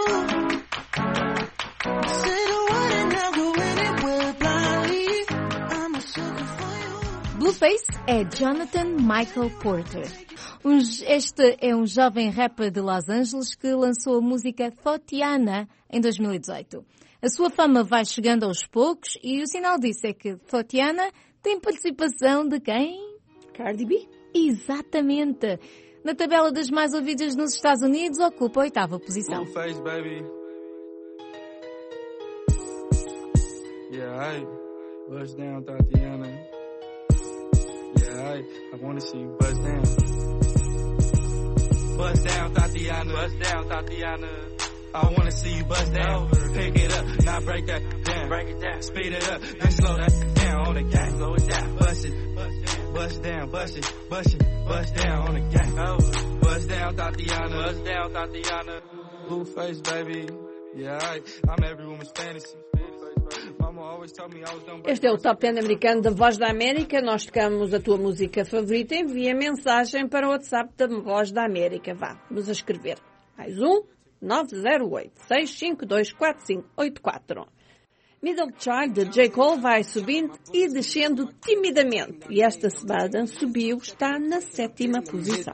Say the word and I'll go anywhere blindly. I'm a sucker for you. Blueface é Jonathan Michael Porter. Este é um jovem rapper de Los Angeles que lançou a música Thotiana em dois mil e dezoito. A sua fama vai chegando aos poucos e o sinal disso é que Thotiana tem participação de quem? Cardi B. Exatamente. Na tabela das mais ouvidas nos Estados Unidos ocupa a oitava posição. Blueface, baby. Yeah, I bust down Thotiana. Yeah, I, I wanna see you bust down. Bust down, Thotiana. Bust down, Thotiana. I wanna see you bust down. Pick it up, now break that down. Break it down. Speed it up, then slow that down on the gang. Slow it down. Bust it, bust down, bust it, bust it, bust down on the gang. Bust down, Thotiana. Bust down, Thotiana. Blueface, baby. Yeah, I, I'm every woman's fantasy. Este é o Top dez americano da Voz da América. Nós tocamos a tua música favorita. Envia mensagem para o WhatsApp da Voz da América. Vá, nos a escrever. Mais um, nove zero oito, seis cinco dois, quatro cinco oito quatro. Middle Child de J. Cole vai subindo e descendo timidamente. E esta semana subiu, está na sétima posição.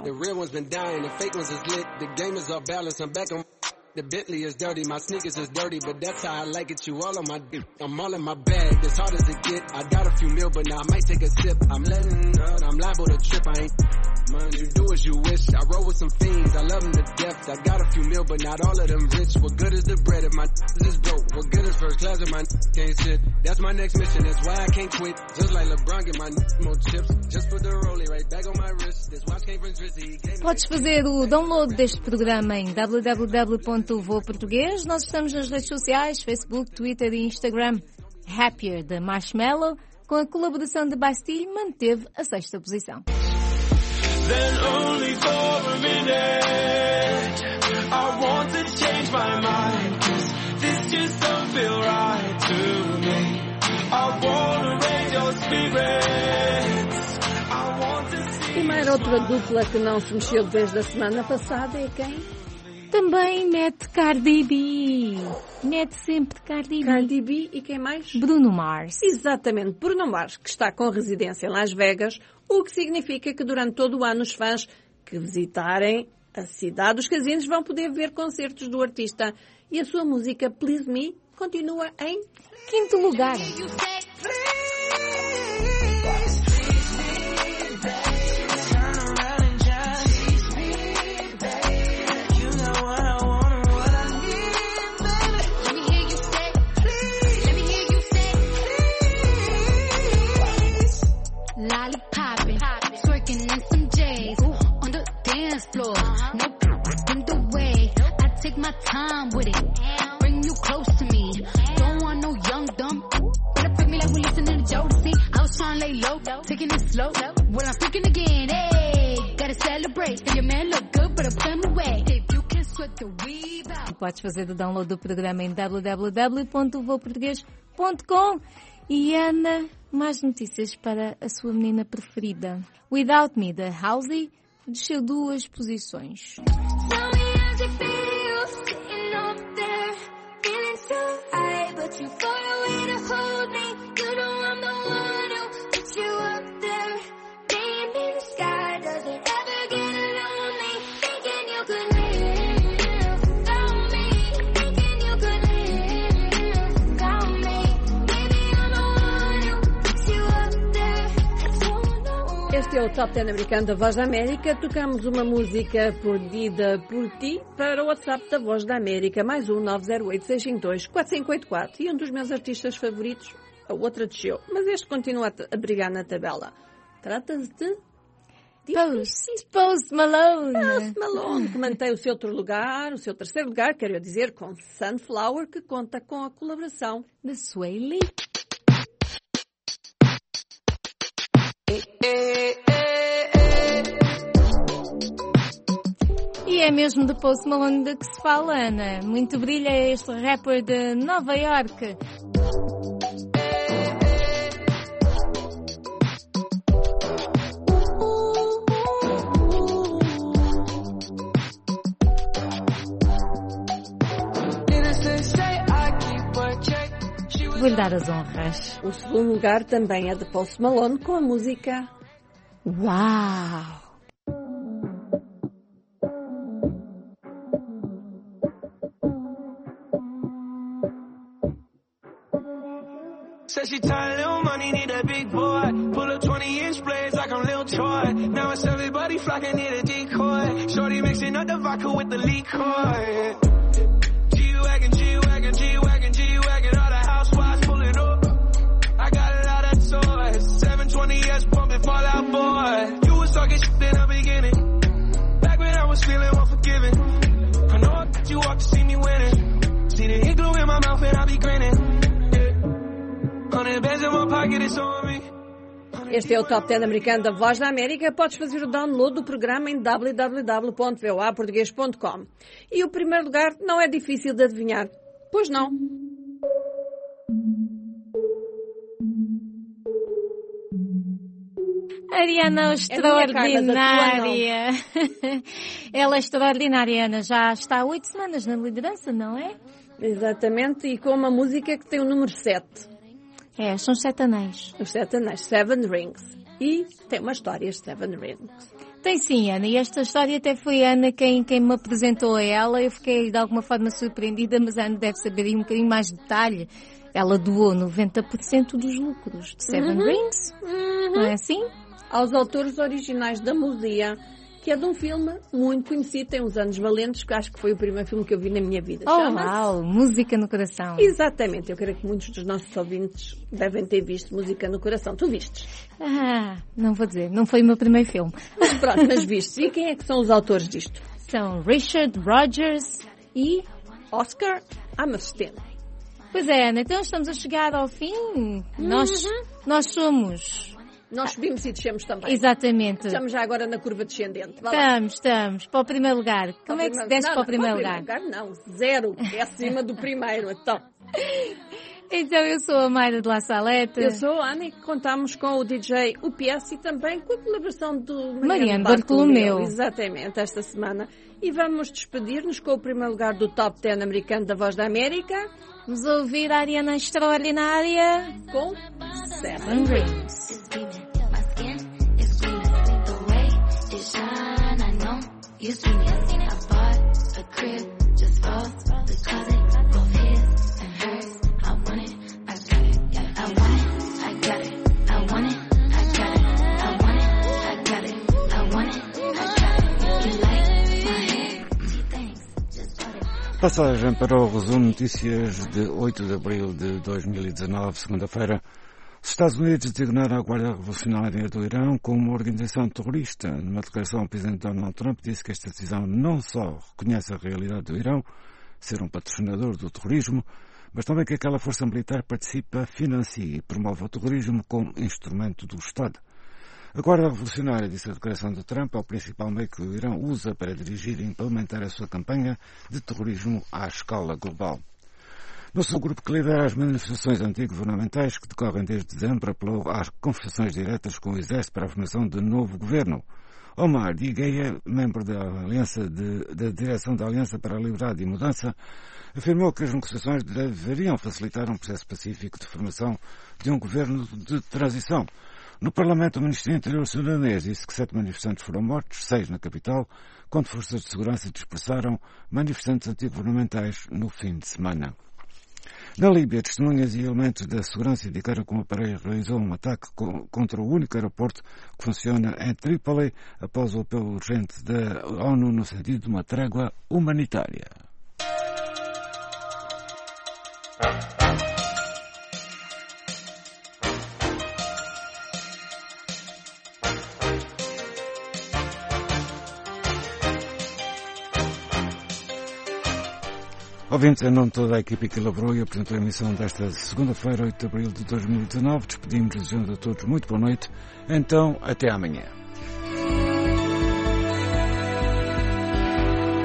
The Bentley is dirty, my sneakers is dirty, but that's how I like it, you all on my dick. I'm all in my bag, as hard as it get. I got a few mil, but now I might take a sip. I'm letting out, I'm liable to trip, I ain't mind you do as you wish. I roll with some fiends, I love them to death. I got a few mil, but not all of them rich. What good is the bread if my is broke? What good is first class if my can't sit? That's my next mission, that's why I can't quit. Just like LeBron, get my more chips. Just put the rollie right back on my wrist. This watch came from Drizzy. Podes fazer o download deste programa em w w w ponto voo português. Nós estamos nas redes sociais, Facebook, Twitter e Instagram. Happier, de Marshmello, com a colaboração de Bastille, manteve a sexta posição. Then only for a minute I want to change my mind, 'cause this just don't feel right to me. I wanna raise your spirits. I want to see. E mais outra dupla que não se mexeu desde a semana passada é quem? Também mete Cardi B. Mete sempre Cardi B. Cardi B e quem mais? Bruno Mars. Exatamente, Bruno Mars, que está com residência em Las Vegas, o que significa que durante todo o ano os fãs que visitarem a cidade dos casinos vão poder ver concertos do artista. E a sua música Please Me continua em quinto lugar. Lollipopping, twerking in some J's on the dance floor. No in the way. I take my time with it. Bring you close to me. Don't want no young dumb. Wanna freak me like we listening to Jodeci. I was trying to lay low, taking it slow. When I'm freaking again, hey, gotta celebrate. Your man look good, but I'm putting away. If you can sweat the weave out. Podes fazer o download do programa em w w w ponto voo português ponto com. E Ana, mais notícias para a sua menina preferida. Without Me, da Halsey, desceu duas posições. Este é o Top dez americano da Voz da América. Tocamos uma música pedida por ti para o WhatsApp da Voz da América. Mais um, nove zero oito, seis cinco dois, quatro cinco oito quatro. E um dos meus artistas favoritos, a outra desceu. Mas este continua a brigar na tabela. Trata-se de... Post, Post Malone. Post Malone, que mantém o seu outro lugar, o seu terceiro lugar, quero dizer, com Sunflower, que conta com a colaboração de Sway Lee. é mesmo de Post Malone de que se fala, Ana. Muito brilha este rapper de Nova York. Vou-lhe dar as honras. O segundo lugar também é de Post Malone com a música Uau! Said she tired, little money, need a big boy. Pull up twenty inch blades like I'm Lil Toy. Now it's everybody flocking, need a decoy. Shorty mixing up the vodka with the liquor. G-Wagon, G-Wagon, G-Wagon, G-Wagon. All the housewives pulling up. I got a lot of toys. seven twenty S pumping Fall Out Boy. You was talking shit in the beginning. Back when I was feeling unforgiving. I know I got you up to see me winning. See the hit glue in my mouth and I be grinning. Este é o Top dez americano da Voz da América. Podes fazer o download do programa em w w w ponto v o a português ponto com. E o primeiro lugar não é difícil de adivinhar. Pois não. Ariana extraordinária. Ela é extraordinária, Ana. Já está há oito semanas na liderança, não é? Exatamente, e com uma música que tem o número sete. É, são os sete anéis. Os sete anéis, Seven Rings. E tem uma história, Seven Rings. Tem sim, Ana, e esta história até foi a Ana quem, quem me apresentou a ela. Eu fiquei de alguma forma surpreendida, mas a Ana deve saber aí um bocadinho mais de detalhe. Ela doou noventa por cento dos lucros de Seven uhum. Rings, uhum. não é assim? Aos autores originais da música, que é de um filme muito conhecido, tem uns anos valentes, que acho que foi o primeiro filme que eu vi na minha vida. Oh, uau, Música no Coração. Exatamente, eu creio que muitos dos nossos ouvintes devem ter visto Música no Coração. Tu vistes? Ah, não vou dizer, não foi o meu primeiro filme. Mas pronto, mas vistes. E quem é que são os autores disto? São Richard Rodgers e Oscar Hammerstein. Pois é, Ana, então estamos a chegar ao fim. Uhum. Nós, nós somos... Nós subimos e descemos também. Exatamente. Estamos já agora na curva descendente. Vai estamos, lá. estamos. Para o primeiro lugar. Como é que se desce não, para o primeiro para o lugar? lugar? Não, zero. É acima do primeiro. Então. Então eu sou a Mayra de La Salete. Eu sou a Ana e contamos com o D J U P S e também com a colaboração do Mariano, Mariano Bartolomeu. Exatamente, esta semana. E vamos despedir-nos com o primeiro lugar do Top dez americano da Voz da América. Vamos ouvir a Ariana Extraordinária com Seven Rings. You seen it, I seen it. I bought a crib just for the closet, both his and hers. I want it, I got it, yeah. I want it, I got it. I want it, I got it. I want it, I got it. I want it, I got it. You like my hair? She thinks, just bought it. Passagem para o resumo notícias de oito de abril de dois mil e dezanove, segunda-feira. Os Estados Unidos designaram a Guarda Revolucionária do Irão como uma organização terrorista. Numa declaração, o presidente Donald Trump disse que esta decisão não só reconhece a realidade do Irão, ser um patrocinador do terrorismo, mas também que aquela força militar participa, financia e promove o terrorismo como instrumento do Estado. A Guarda Revolucionária, disse a declaração de Trump, é o principal meio que o Irão usa para dirigir e implementar a sua campanha de terrorismo à escala global. No seu grupo que lidera as manifestações antigovernamentais que decorrem desde dezembro, apelou às conversações diretas com o Exército para a formação de novo governo. Omar Digueia, membro da, Aliança de, da Direção da Aliança para a Liberdade e Mudança, afirmou que as negociações deveriam facilitar um processo pacífico de formação de um governo de transição. No Parlamento, o Ministro do Interior sudanês disse que sete manifestantes foram mortos, seis na capital, quando forças de segurança dispersaram manifestantes antigovernamentais no fim de semana. Na Líbia, testemunhas e elementos da segurança indicaram que um aparelho realizou um ataque contra o único aeroporto que funciona em Trípoli após o apelo urgente da ONU no sentido de uma trégua humanitária. Ouvintes, em nome de toda a equipe que elaborou e apresentou a emissão desta segunda-feira, oito de abril de dois mil e dezanove, despedimos desejando a todos muito boa noite. Então, até amanhã.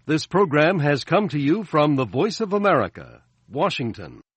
This program has come to you from the Voice of America, Washington.